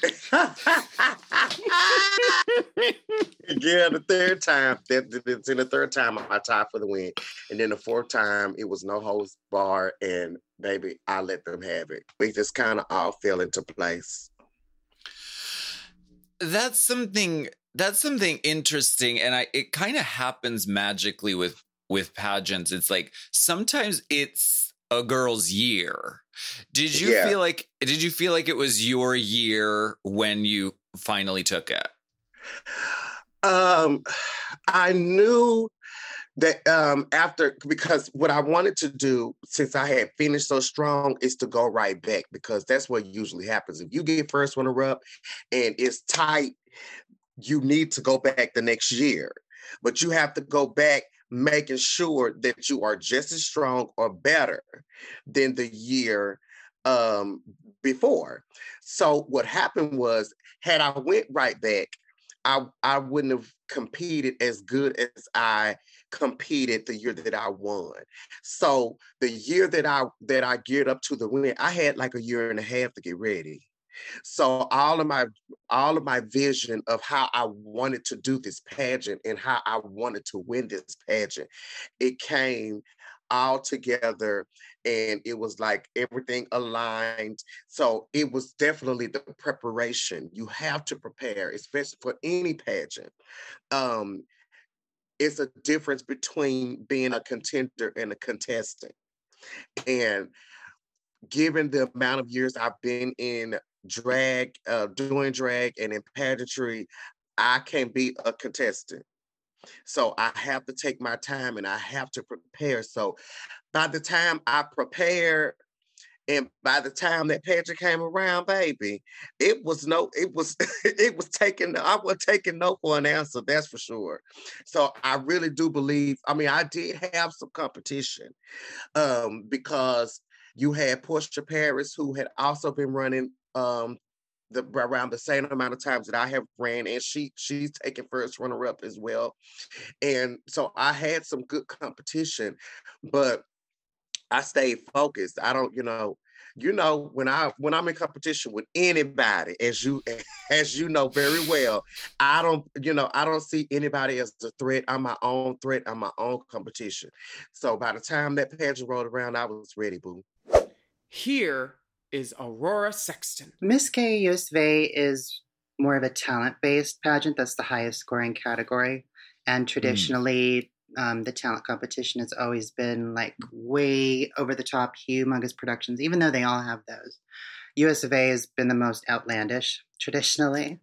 Yeah, the third time, that, that, in the third time, I tied for the win. And then the fourth time, it was no holds bar, and baby, I let them have it. We just kind of all fell into place. That's something, that's something interesting. And I, it kind of happens magically with, with pageants. It's like, sometimes it's a girl's year. Did you Yeah. feel like, did you feel like it was your year when you finally took it? Um, I knew that um, after, because what I wanted to do, since I had finished so strong, is to go right back, because that's what usually happens. If you get first runner-up and it's tight, you need to go back the next year. But you have to go back making sure that you are just as strong or better than the year um, before. So what happened was, had I went right back, I, I wouldn't have competed as good as I competed the year that I won. So the year that I that I geared up to the win, I had like a year and a half to get ready. So all of my all of my vision of how I wanted to do this pageant and how I wanted to win this pageant, it came all together, and it was like everything aligned. So it was definitely the preparation. You have to prepare, especially for any pageant. Um, it's a difference between being a contender and a contestant. And given the amount of years I've been in drag, uh, doing drag and in pageantry, I can be a contestant. So I have to take my time and I have to prepare. So by the time I prepared, and by the time that pageant came around, baby, it was no, it was, it was taking, I was taking no for an answer, that's for sure. So I really do believe, I mean, I did have some competition um, because you had Portia Paris, who had also been running um, the around the same amount of times that I have ran, and she she's taken first runner-up as well. And so I had some good competition, but I stayed focused. I don't, you know, you know, when I when I'm in competition with anybody, as you as you know very well, I don't, you know, I don't see anybody as a threat. I'm my own threat. I'm my own competition. So by the time that pageant rolled around, I was ready, boo. Here is Aurora Sexton. Miss K U S of A is more of a talent-based pageant. That's the highest scoring category. And traditionally, Um, the talent competition has always been like way over the top, humongous productions, even though they all have those. U S of A has been the most outlandish traditionally,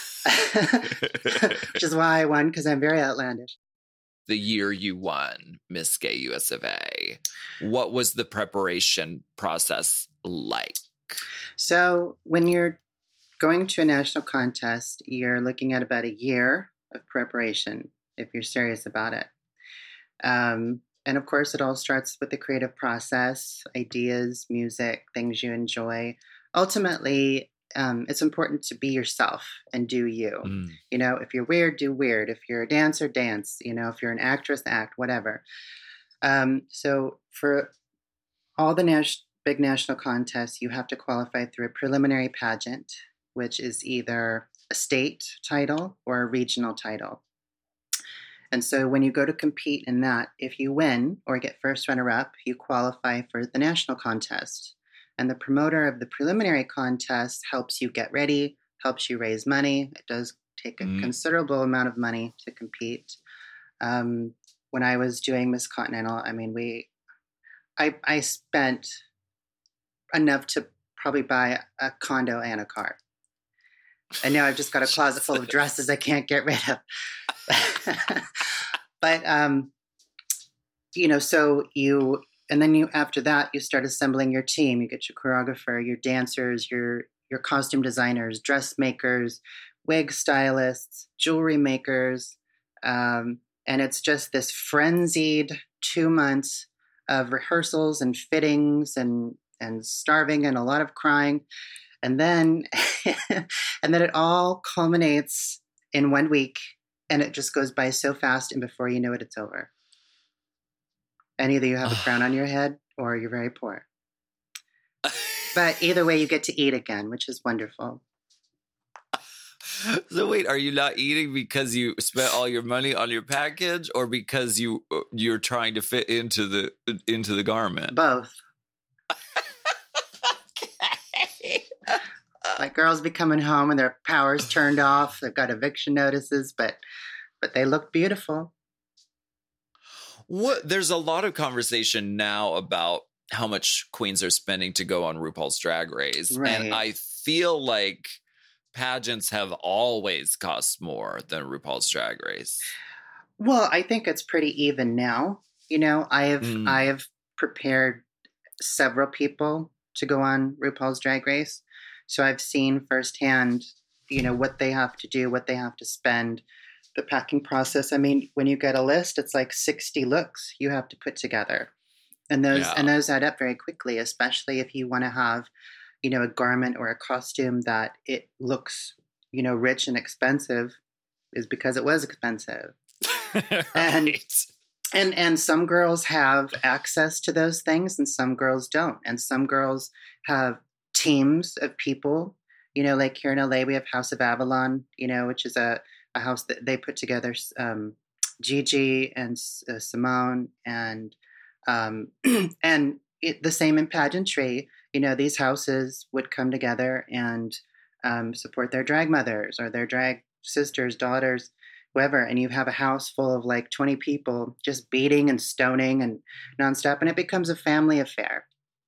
which is why I won, because I'm very outlandish. The year you won Miss Gay U S of A, what was the preparation process like? So when you're going to a national contest, you're looking at about a year of preparation if you're serious about it. Um, and of course, it all starts with the creative process, ideas, music, things you enjoy. Ultimately, um, it's important to be yourself and do you. Mm. You know, if you're weird, do weird. If you're a dancer, dance. You know, if you're an actress, act, whatever. Um, so for all the nas- big national contests, you have to qualify through a preliminary pageant, which is either a state title or a regional title. And so when you go to compete in that, if you win or get first runner-up, you qualify for the national contest. And the promoter of the preliminary contest helps you get ready, helps you raise money. It does take a mm. considerable amount of money to compete. Um, when I was doing Miss Continental, I mean, we, I, I spent enough to probably buy a condo and a car. And now I've just got a closet full of dresses I can't get rid of. But, um, you know, so you, and then you, after that, you start assembling your team. You get your choreographer, your dancers, your, your costume designers, dressmakers, wig stylists, jewelry makers. Um, and it's just this frenzied two months of rehearsals and fittings and, and starving and a lot of crying. And then, and then it all culminates in one week. And it just goes by so fast, and before you know it, it's over. And either you have a crown on your head, or you're very poor. But either way, you get to eat again, which is wonderful. So wait, are you not eating because you spent all your money on your package, or because you you're trying to fit into the into the garment? Both. Okay. Like girls be coming home and their power's turned off. They've got eviction notices, but but they look beautiful. What? There's a lot of conversation now about how much queens are spending to go on RuPaul's Drag Race. Right. And I feel like pageants have always cost more than RuPaul's Drag Race. Well, I think it's pretty even now. You know, I have mm. I have prepared several people to go on RuPaul's Drag Race. So I've seen firsthand, you know, what they have to do, what they have to spend, the packing process. I mean, when you get a list, it's like sixty looks you have to put together. And those yeah. and those add up very quickly, especially if you want to have, you know, a garment or a costume that it looks, you know, rich and expensive, is because it was expensive. Right. And and and some girls have access to those things and some girls don't. And some girls have teams of people, you know, like here in L A, we have House of Avalon, you know, which is a, a house that they put together, um, Gigi and uh, Simone and, um, and it, the same in pageantry, you know, these houses would come together and um, support their drag mothers or their drag sisters, daughters, whoever. And you have a house full of like twenty people just beating and stoning and nonstop. And it becomes a family affair.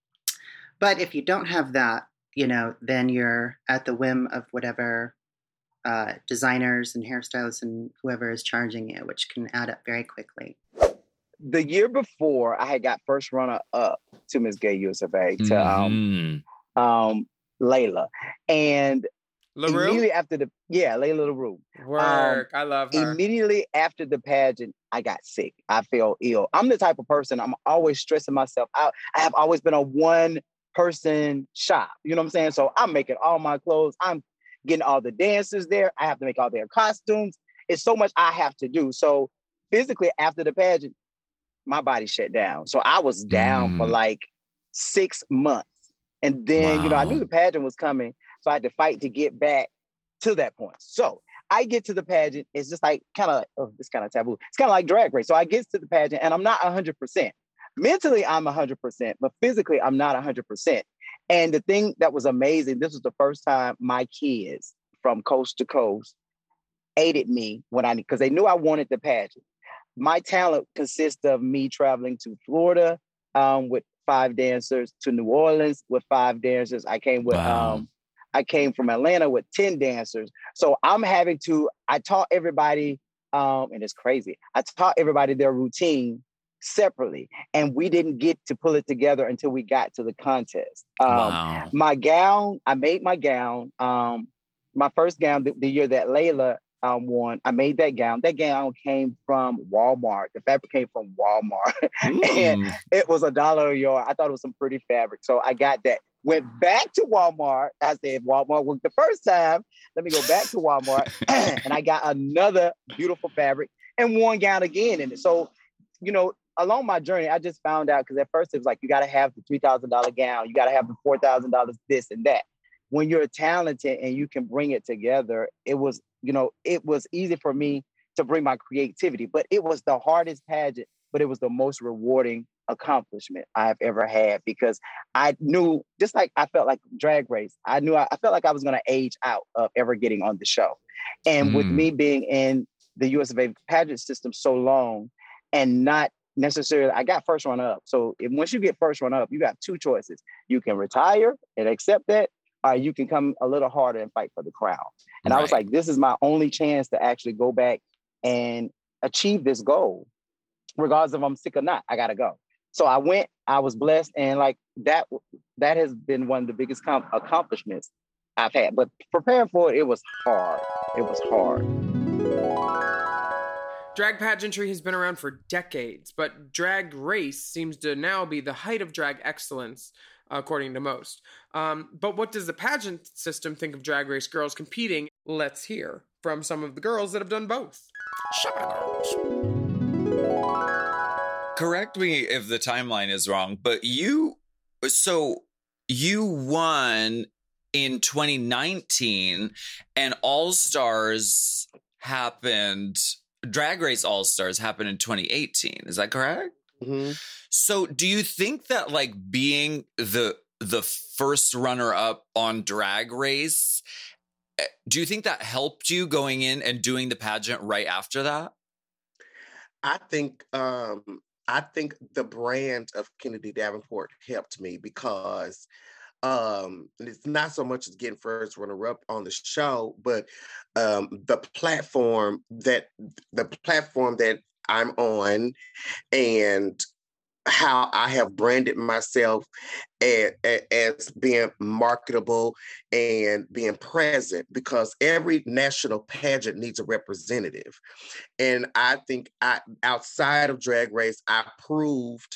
But if you don't have that, you know, then you're at the whim of whatever uh, designers and hairstylists and whoever is charging you, which can add up very quickly. The year before, I had got first runner up to Miss Gay U S of A to mm-hmm. um, um, Layla. And LaRue? Immediately after the, yeah, Layla LaRue. Work, um, I love her. Immediately after the pageant, I got sick. I felt ill. I'm the type of person, I'm always stressing myself out. I have always been a one person shop. You know what I'm saying? So I'm making all my clothes. I'm getting all the dancers there. I have to make all their costumes. It's so much I have to do. So physically after the pageant, my body shut down. So I was down mm. for like six months. And then, wow. you know, I knew the pageant was coming. So I had to fight to get back to that point. So I get to the pageant. It's just like kind of, oh, it's kind of taboo. It's kind of like Drag Race. So I get to the pageant and I'm not one hundred percent. Mentally, I'm one hundred percent, but physically, I'm not one hundred percent. And the thing that was amazing, this was the first time my kids from coast to coast aided me when I, because they knew I wanted the pageant. my talent consists of me traveling to Florida um, with five dancers, to New Orleans with five dancers. I came with, wow. um, I came from Atlanta with ten dancers. So I'm having to, I taught everybody, um, and it's crazy. I taught everybody their routine separately, and we didn't get to pull it together until we got to the contest. Um, wow. My gown, I made my gown. Um, my first gown, the, the year that Layla um, won, I made that gown. That gown came from Walmart. The fabric came from Walmart, and it was a dollar a yard. I thought it was some pretty fabric, so I got that. Went back to Walmart. I said, Walmart worked the first time. Let me go back to Walmart, and I got another beautiful fabric and one gown again in it. So, you know, along my journey, I just found out, because at first it was like, you got to have the three thousand dollars gown, you got to have the four thousand dollars this and that. When you're talented and you can bring it together, it was, you know, it was easy for me to bring my creativity, but it was the hardest pageant, but it was the most rewarding accomplishment I've ever had, because I knew, just like I felt like Drag Race, I knew I, I felt like I was going to age out of ever getting on the show. And mm. with me being in the U S of A pageant system so long and not necessarily, I got first run up. So if, once you get first run up, you got two choices. You can retire and accept that, or you can come a little harder and fight for the crown. And right. I was like, this is my only chance to actually go back and achieve this goal. Regardless if I'm sick or not, I gotta go. So I went, I was blessed, and like that, that has been one of the biggest com- accomplishments I've had. But preparing for it, it was hard. It was hard. Drag pageantry has been around for decades, but Drag Race seems to now be the height of drag excellence, according to most. Um, but what does the pageant system think of Drag Race girls competing? Let's hear from some of the girls that have done both. Correct me if the timeline is wrong, but you, so you won in twenty nineteen, and All Stars happened, Drag Race All Stars happened in twenty eighteen. Is that correct? Mm-hmm. So do you think that like being the the first runner up on Drag Race, do you think that helped you going in and doing the pageant right after that? I think um, I think the brand of Kennedy Davenport helped me, because um, it's not so much as getting first runner up on the show, but um, the platform that the platform that I'm on, and how I have branded myself as, as being marketable and being present, because every national pageant needs a representative. And I think I, outside of Drag Race, I proved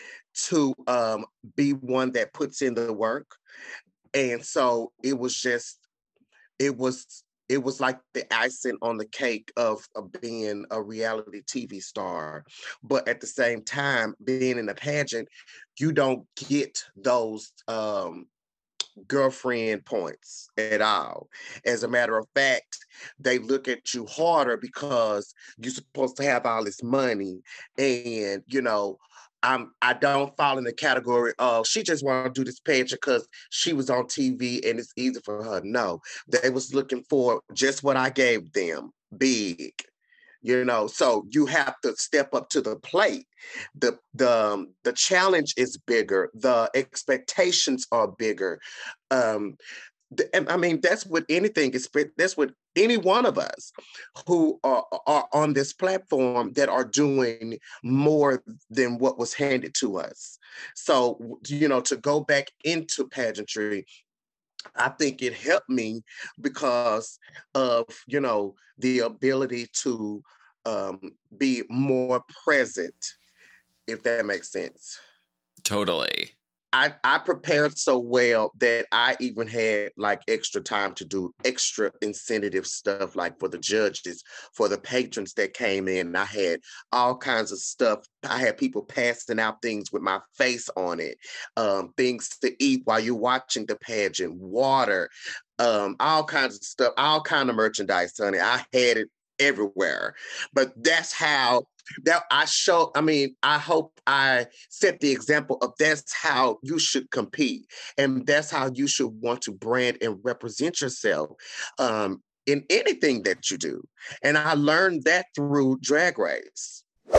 to um, be one that puts in the work. And so it was just, it was It was like the icing on the cake of, of being a reality T V star. But at the same time, being in a pageant, you don't get those um, girlfriend points at all. As a matter of fact, they look at you harder because you're supposed to have all this money, and, you know, I'm, I don't fall in the category of she just want to do this pageant because she was on T V and it's easy for her. No, they was looking for just what I gave them, big, you know. So you have to step up to the plate. The the um, the challenge is bigger. The expectations are bigger. Um, I mean, that's with anything. That's with any one of us who are, are on this platform that are doing more than what was handed to us. So, you know, to go back into pageantry, I think it helped me because of, you know, the ability to um, be more present, if that makes sense. Totally. I, I prepared so well that I even had like extra time to do extra incentive stuff, like for the judges, for the patrons that came in. I had all kinds of stuff. I had people passing out things with my face on it, um, things to eat while you're watching the pageant, water, um, all kinds of stuff, all kind of merchandise, honey. I had it everywhere. But that's how that I show, I mean, I hope I set the example of that's how you should compete. And that's how you should want to brand and represent yourself um, in anything that you do. And I learned that through Drag Race.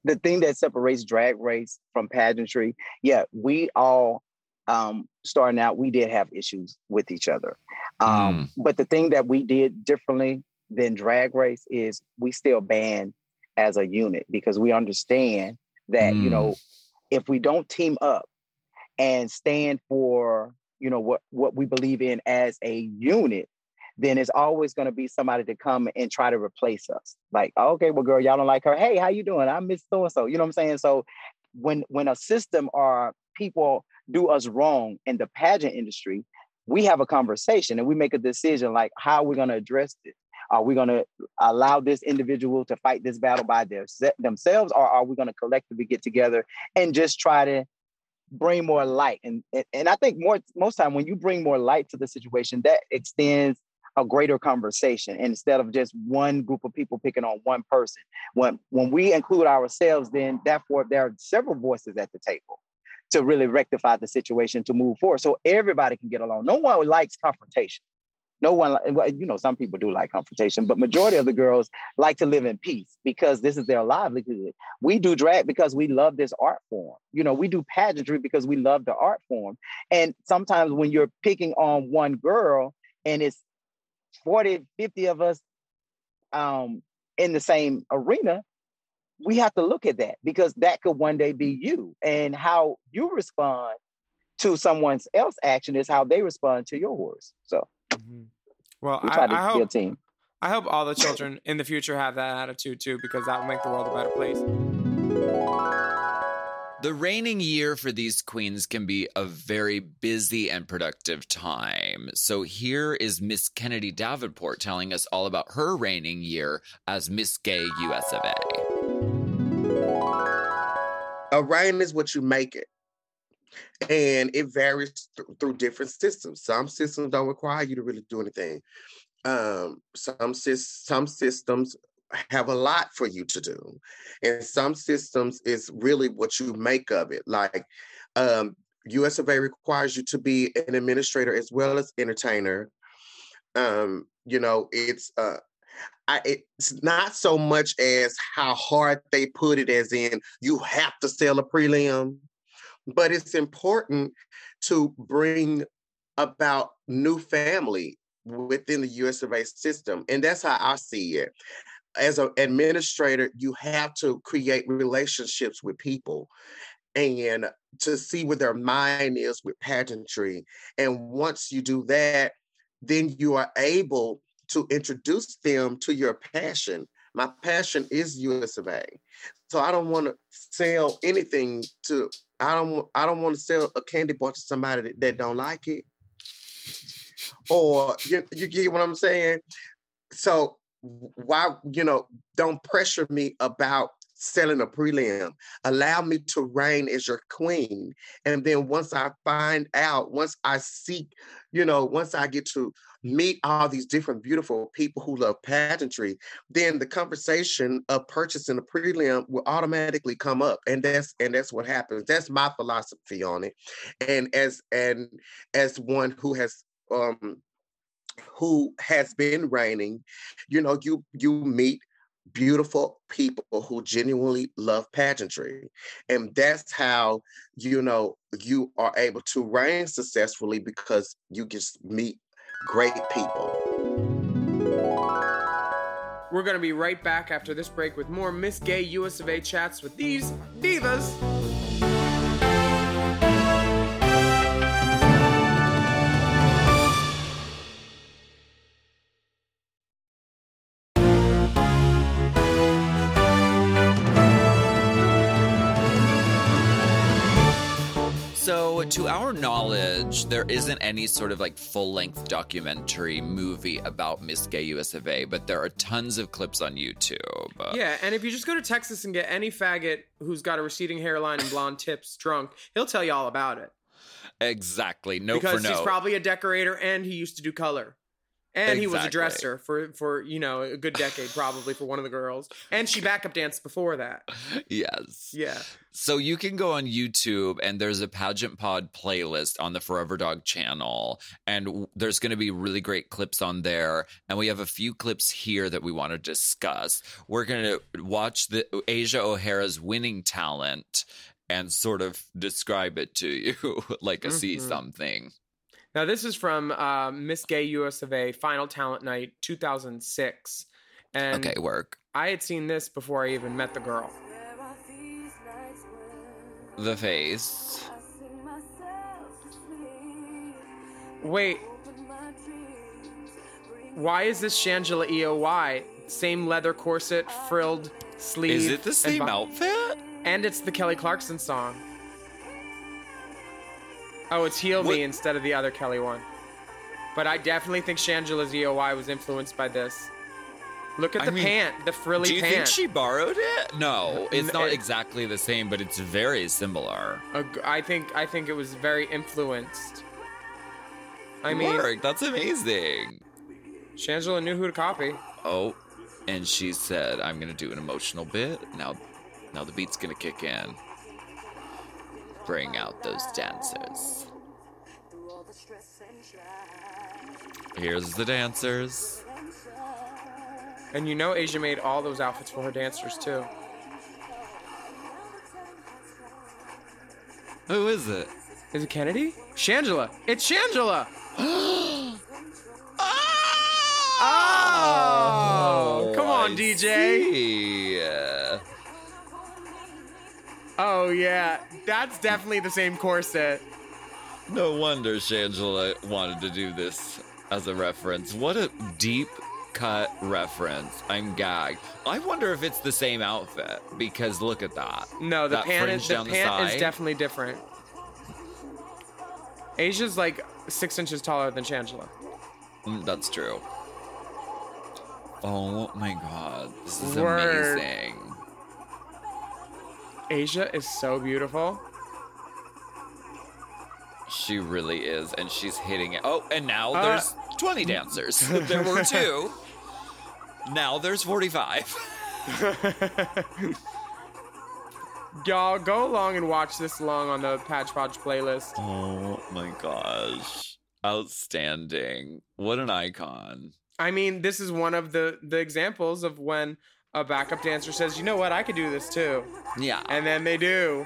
the thing that separates Drag Race from pageantry, yeah, we all um, starting out, we did have issues with each other. Um, mm. But the thing that we did differently than Drag Race is we still band as a unit because we understand that, mm. you know, if we don't team up and stand for, you know, what, what we believe in as a unit, then it's always going to be somebody to come and try to replace us. Like, okay, well, girl, y'all don't like her. Hey, how you doing? I miss so-and-so. You know what I'm saying? So when, when a system or people do us wrong in the pageant industry, we have a conversation and we make a decision like, how are we going to address this? Are we going to allow this individual to fight this battle by their, themselves, or are we going to collectively get together and just try to bring more light? And, and I think more most time when you bring more light to the situation, that extends a greater conversation instead of just one group of people picking on one person. When when we include ourselves, then therefore there are several voices at the table to really rectify the situation to move forward, so everybody can get along. No one likes confrontation. No one, you know, some people do like confrontation, but majority of the girls like to live in peace because this is their livelihood. We do drag because we love this art form. You know, we do pageantry because we love the art form. And sometimes when you're picking on one girl and it's forty, fifty of us um, in the same arena, we have to look at that because that could one day be you. And how you respond to someone else's action is how they respond to yours. So, mm-hmm. well, we I, I hope team. I hope all the children in the future have that attitude too, because that will make the world a better place. The reigning year for these queens can be a very busy and productive time. So here is Miss Kennedy Davenport telling us all about her reigning year as Miss Gay U S of A. A reign is what you make it. And it varies th- through different systems. Some systems don't require you to really do anything. Um, some, sy- some systems have a lot for you to do. And some systems is really what you make of it. Like um, U S of A requires you to be an administrator as well as entertainer. Um, you know, it's uh, I, it's not so much as how hard they put it as in you have to sell a prelim, but it's important to bring about new family within the U S of A system. And that's how I see it. As an administrator, you have to create relationships with people and to see where their mind is with pageantry. And once you do that, then you are able to introduce them to your passion. My passion is U S of A. So I don't want to sell anything to, I don't, I don't want to sell a candy bar to somebody that, that don't like it. Or you, you get what I'm saying? So why, you know, don't pressure me about selling a prelim. Allow me to reign as your queen. And then once I find out, once I seek, you know, once I get to meet all these different beautiful people who love pageantry, then the conversation of purchasing a prelim will automatically come up. And that's and that's what happens. That's my philosophy on it. And as and as one who has um who has been reigning, you know, you you meet beautiful people who genuinely love pageantry. And that's how, you know, you are able to reign successfully because you just meet great people. We're going to be right back after this break with more Miss Gay U S of A chats with these divas. So, to our knowledge, there isn't any sort of like full-length documentary movie about Miss Gay U S of A, but there are tons of clips on YouTube. Yeah, and if you just go to Texas and get any faggot who's got a receding hairline and blonde tips drunk, he'll tell you all about it. Exactly. Note because for note. Because he's probably a decorator and he used to do color. And exactly. he was a dresser for, for, you know, a good decade, probably, for one of the girls. And she backup danced before that. Yes. Yeah. So you can go on YouTube, and there's a Pageant Pod playlist on the Forever Dog channel. And w- there's going to be really great clips on there. And we have a few clips here that we want to discuss. We're going to watch the Asia O'Hara's winning talent and sort of describe it to you like a mm-hmm. see something. Now, this is from uh, Miss Gay U S of A Final Talent Night two thousand six. And okay, work. I had seen this before I even met the girl. The face. Wait. Why is this Shangela E O Y? Same leather corset, frilled sleeve. Is it the same and outfit? And it's the Kelly Clarkson song. Oh, it's Heal what? Me instead of the other Kelly one. But I definitely think Shangela's E O Y was influenced by this. Look at I the mean, pant, the frilly pant. Do you pant. think she borrowed it? No, it's not it, exactly the same, but it's very similar. I think I think it was very influenced. I mean, Work, that's amazing. Shangela knew who to copy. Oh, and she said, "I'm gonna do an emotional bit now." Now the beat's gonna kick in. Bring out those dancers. Here's the dancers. And you know Asia made all those outfits for her dancers, too. Who is it? Is it Kennedy? Shangela! It's Shangela! oh! oh! Come on, I D J! See. Oh, yeah. That's definitely the same corset. No wonder Shangela wanted to do this as a reference. What a deep cut reference. I'm gagged. I wonder if it's the same outfit, because look at that. No, the that pant, fringe is, the down the pant side. is definitely different. Asia's like six inches taller than Shangela. Mm, that's true. Oh my god. This is Word. amazing. Asia is so beautiful. She really is, and she's hitting it. Oh, and now Uh, there's twenty dancers. There were two. Now there's forty-five. Y'all, go along and watch this along on the Patch Podge playlist. Oh my gosh. Outstanding. What an icon. I mean, this is one of the, the examples of when a backup dancer says, you know what, I could do this too. Yeah. And then they do.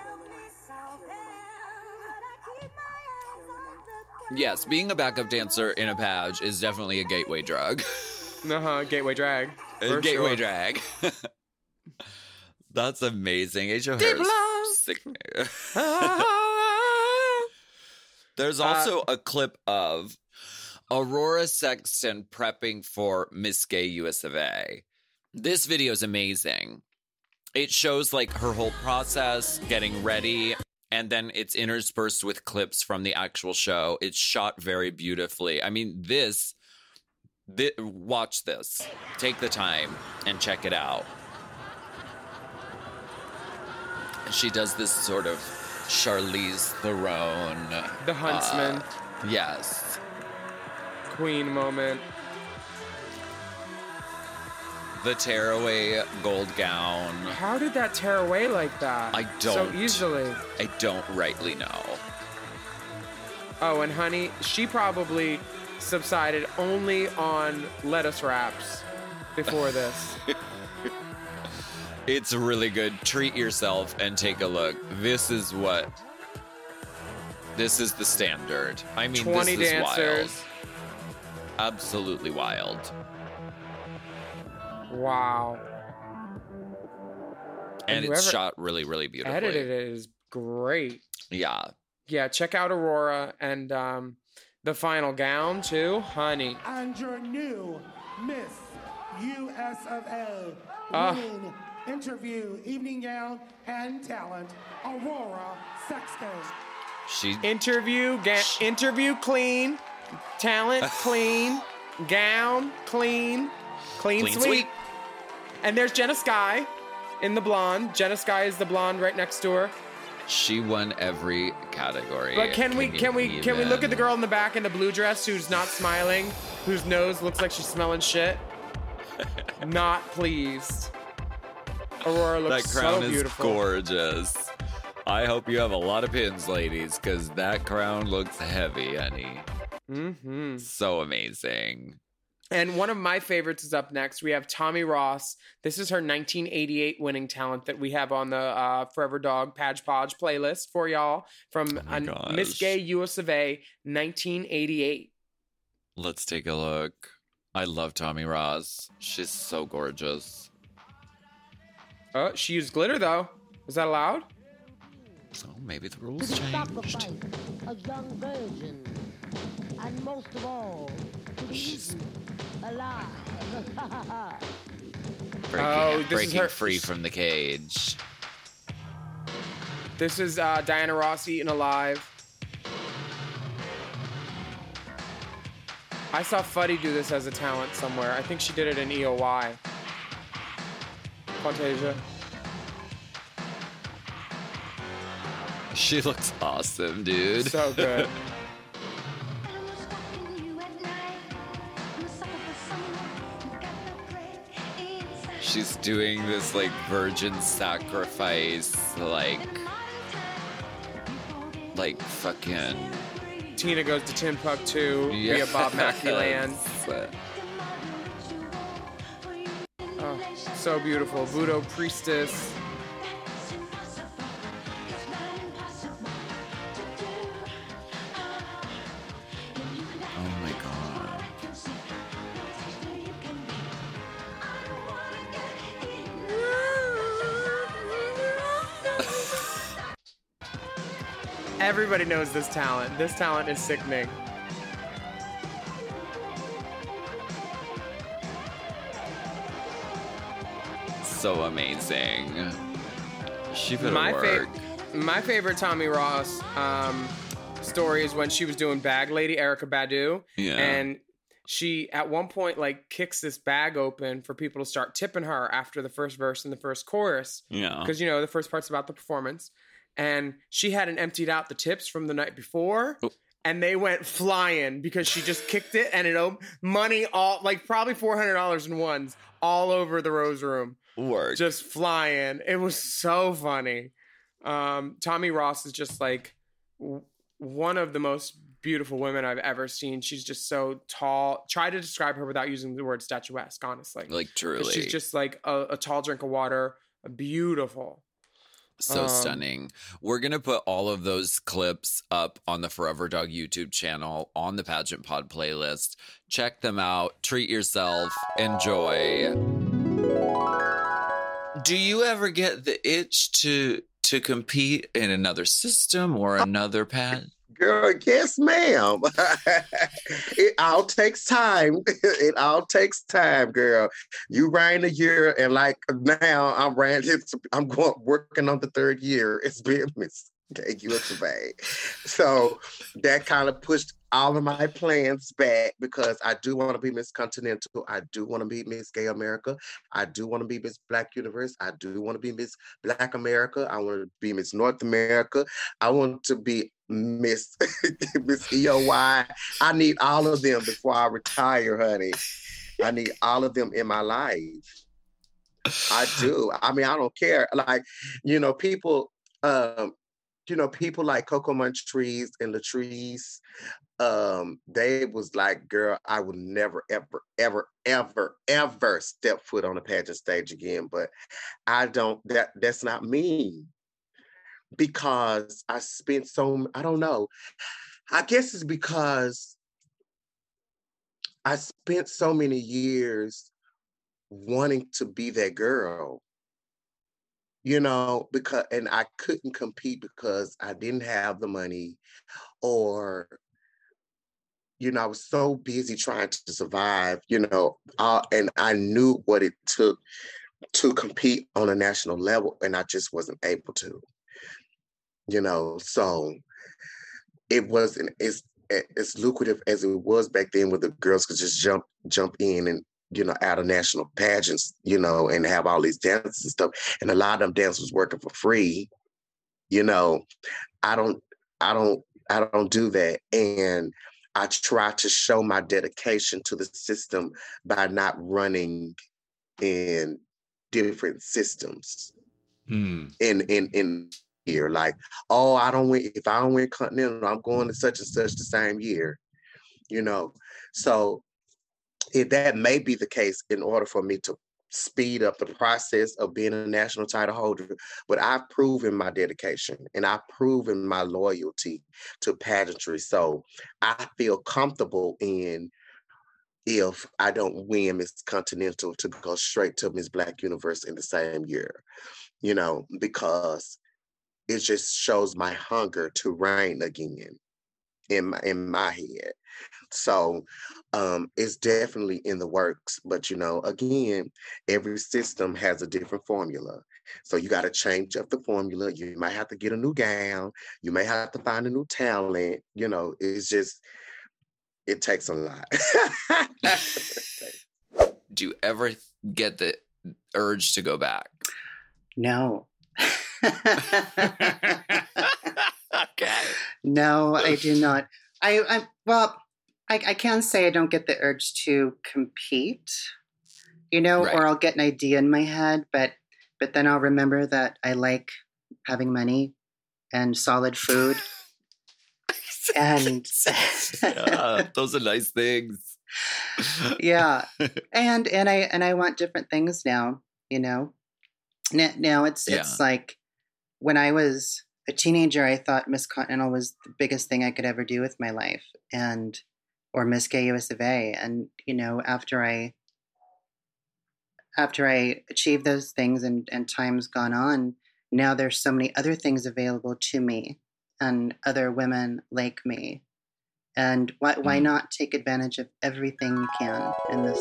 Yes, being a backup dancer in a page is definitely a gateway drug. Uh-huh, gateway drag. A gateway sure. drag. That's amazing. Asia Deep O'Hara's sick. There's also uh, a clip of Aurora Sexton prepping for Miss Gay U S of A. This video is amazing. It shows like her whole process, getting ready, and then it's interspersed with clips from the actual show. It's shot very beautifully. I mean, this, this watch this. Take the time and check it out. She does this sort of Charlize Theron. The huntsman. Uh, yes. Queen moment. The tearaway gold gown. How did that tear away like that? I don't. So easily. I don't rightly know. Oh, and honey, she probably subsided only on lettuce wraps before this. It's really good. Treat yourself and take a look. This is what... This is the standard. I mean, twenty this is dancers. wild. Absolutely wild. Wow. And, and it's shot really, really beautifully. Edited it is great. Yeah. Yeah, check out Aurora and um, the final gown too, honey. And your new Miss U S of A Uh, winning interview, evening gown, and talent, Aurora Sexton. She interview, ga- interview clean, talent clean, gown clean, clean, Clean sweep. sweep. And there's Jenna Sky in the blonde. Jenna Sky is the blonde right next to her. She won every category. But can we Can can you we even- can we look at the girl in the back in the blue dress who's not smiling, whose nose looks like she's smelling shit? Not pleased. Aurora looks That crown so is beautiful. gorgeous. I hope you have a lot of pins, ladies, because that crown looks heavy, honey. Mm-hmm. So amazing. And one of my favorites is up next. We have Tommy Ross. This is her nineteen eighty-eight winning talent that we have on the uh, Forever Dog Padge Podge playlist for y'all from Oh my uh, Miss gosh. Gay U S of A nineteen eighty-eight. Let's take a look. I love Tommy Ross. She's so gorgeous. Oh, she used glitter though. Is that allowed? Oh, maybe the rules To changed. sacrifice a young virgin, and most of all, to be eaten alive. Breaking, Oh, this is breaking her- free from the cage. This is uh, Diana Ross eaten alive. I saw Fuddy do this as a talent somewhere. I think she did it in E O Y. Fantasia. She looks awesome, dude. So good. She's doing this like virgin sacrifice, like, like fucking. Tina goes to Timbuktu via Bob Mackie land. Oh, so beautiful. Voodoo priestess. Oh my god. Everybody knows this talent. This talent is sickening. So amazing. She better My work. fa- my favorite Tommy Ross um, story is when she was doing Bag Lady, Erykah Badu. Yeah. And she, at one point, like, kicks this bag open for people to start tipping her after the first verse and the first chorus. Yeah. Because, you know, the first part's about the performance. And she hadn't emptied out the tips from the night before. Oh. And they went flying because she just kicked it and it opened money all, like, probably four hundred dollars in ones all over the Rose Room. Work. Just flying. It was so funny. Um, Tommy Ross is just like w- one of the most beautiful women I've ever seen. She's just so tall. Try to describe her without using the word statuesque, honestly. Like, truly. She's just like a, a tall drink of water. Beautiful. So Um, stunning. We're going to put all of those clips up on the Forever Dog YouTube channel on the Pageant Pod playlist. Check them out. Treat yourself. Enjoy. Do you ever get the itch to to compete in another system or another pad? Girl, yes, ma'am. It all takes time. It all takes time, girl. You ran a year, and like now, I'm ran. It's, I'm going working on the third year. It's been Miss U S of A. So that kind of pushed all of my plans back because I do want to be Miss Continental. I do want to be Miss Gay America. I do want to be Miss Black Universe. I do want to be Miss Black America. I want to be Miss North America. I want to be Miss Miss E O Y. I need all of them before I retire, honey. I need all of them in my life. I do. I mean, I don't care. Like, you know, people, um, you know, people like Coco Montrese and Latrice, um, they was like, girl, I would never, ever, ever, ever, ever step foot on a pageant stage again. But I don't, that that's not me. Because I spent so, I don't know. I guess it's because I spent so many years wanting to be that girl, you know, because, and I couldn't compete because I didn't have the money, or, you know, I was so busy trying to survive, you know, uh, and I knew what it took to compete on a national level, and I just wasn't able to. You know, so it wasn't as, as lucrative as it was back then, where the girls could just jump jump in and, you know, out of national pageants, you know, and have all these dances and stuff. And a lot of them dances was working for free, You know, I don't, I don't, I don't do that. And I try to show my dedication to the system by not running in different systems. Hmm. In in in here, like, oh, I don't win. If I don't win Continental, I'm going to such and such the same year. You know, so if that may be the case in order for me to speed up the process of being a national title holder, but I've proven my dedication and I've proven my loyalty to pageantry. So I feel comfortable in, if I don't win Miss Continental, to go straight to Miss Black Universe in the same year, you know, because it just shows my hunger to reign again in my, in my head. So um, it's definitely in the works. But, you know, again, every system has a different formula. So you got to change up the formula. You might have to get a new gown. You may have to find a new talent. You know, it's just, it takes a lot. Do you ever get the urge to go back? No. Okay. No, I do not. I, I well, I, I can say I don't get the urge to compete, you know, Right. or I'll get an idea in my head, but but then I'll remember that I like having money and solid food. and Yeah, those are nice things. yeah, and and I and I want different things now, you know. Now, now it's Yeah. it's like when I was a teenager, I thought Miss Continental was the biggest thing I could ever do with my life, and or Miss Gay U S of A. And you know, after I after I achieved those things, and and time's gone on, now there's so many other things available to me and other women like me. And why why not take advantage of everything you can in this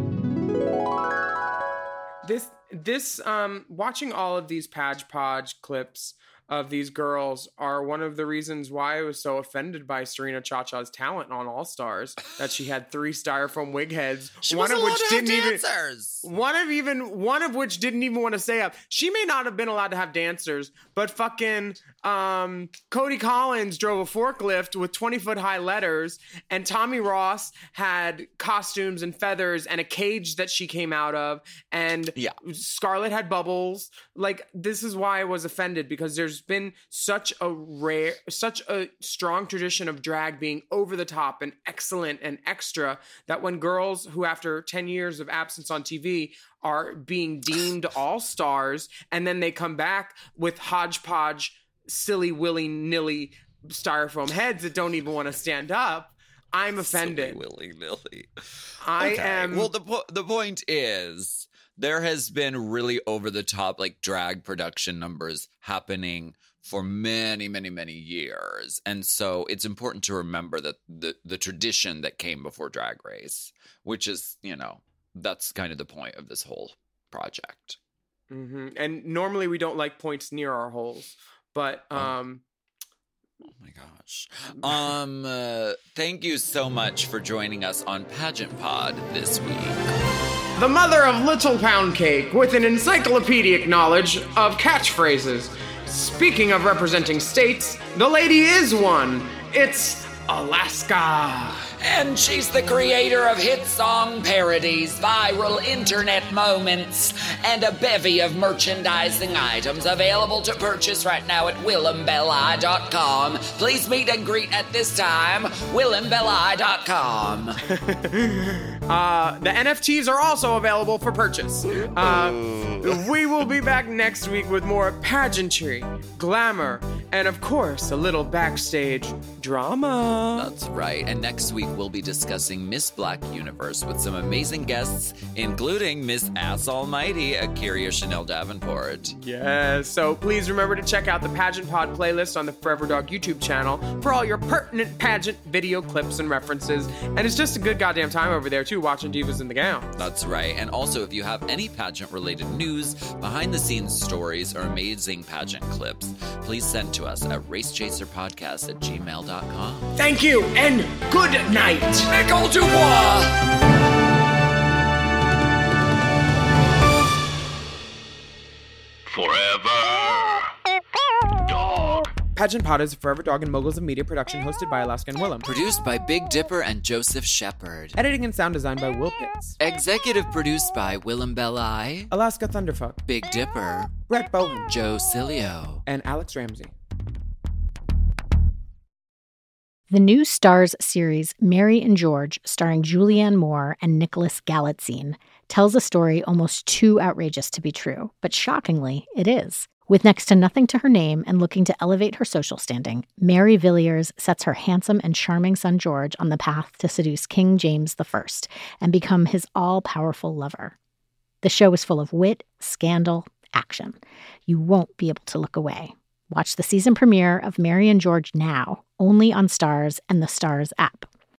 life? This this um watching all of these Page Podge clips of these girls are one of the reasons why I was so offended by Serena Chacha's talent on All Stars, that she had three styrofoam wig heads, She one wasn't of allowed which to have didn't even dancers. one of even one of which didn't even want to stay up. She may not have been allowed to have dancers, but fucking um, Cody Collins drove a forklift with twenty foot high letters, and Tommy Ross had costumes and feathers and a cage that she came out of, and Yeah. Scarlett had bubbles. Like, this is why I was offended, because there's been such a rare, such a strong tradition of drag being over the top and excellent and extra, that when girls who, after ten years of absence on T V, are being deemed all stars, and then they come back with hodgepodge, silly, willy-nilly styrofoam heads that don't even want to stand up, I'm offended. Willy nilly. I Okay. am. Well, the po- the point is, there has been really over the top like drag production numbers happening for many, many, many years, and so it's important to remember that the the tradition that came before Drag Race, which is, you know, that's kind of the point of this whole project. Mhm. And normally we don't like points near our holes, but um. Oh my gosh. Um, uh, thank you so much for joining us on Pageant Pod this week. The mother of Little Pound Cake, with an encyclopedic knowledge of catchphrases. Speaking of representing states, the lady is one. It's Alaska. And she's the creator of hit song parodies, viral internet moments, and a bevy of merchandising items available to purchase right now at willem belli dot com. Please meet and greet at this time, willem belli dot com. Uh, the N F Ts are also available for purchase. Uh, we will be back next week with more pageantry, glamour, and of course, a little backstage drama. That's right. And next week, we'll be discussing Miss Black Universe with some amazing guests, including Miss Ass Almighty, Akiria Chanel Davenport. Yes, so please remember to check out the Pageant Pod playlist on the Forever Dog YouTube channel for all your pertinent pageant video clips and references. And it's just a good goddamn time over there, too, watching Divas in the Gown. That's right. And also, if you have any pageant-related news, behind-the-scenes stories, or amazing pageant clips, please send to us at racechaserpodcast at gmail dot com. Thank you, and good night. Nicole Dubois! Forever Dog. Pageant Pod is a Forever Dog and Moguls of Media production hosted by Alaska and Willem. Produced by Big Dipper and Joseph Shepard. Editing and sound design by Will Pitts. Executive produced by Willem Belli, Alaska Thunderfuck, Big Dipper, Brett Bowen, Joe Cilio, and Alex Ramsey. The new Starz series Mary and George, starring Julianne Moore and Nicholas Galitzine, tells a story almost too outrageous to be true, but shockingly, it is. With next to nothing to her name and looking to elevate her social standing, Mary Villiers sets her handsome and charming son George on the path to seduce King James the First and become his all-powerful lover. The show is full of wit, scandal, action. You won't be able to look away. Watch the season premiere of Mary and George now, only on Starz and the Starz app.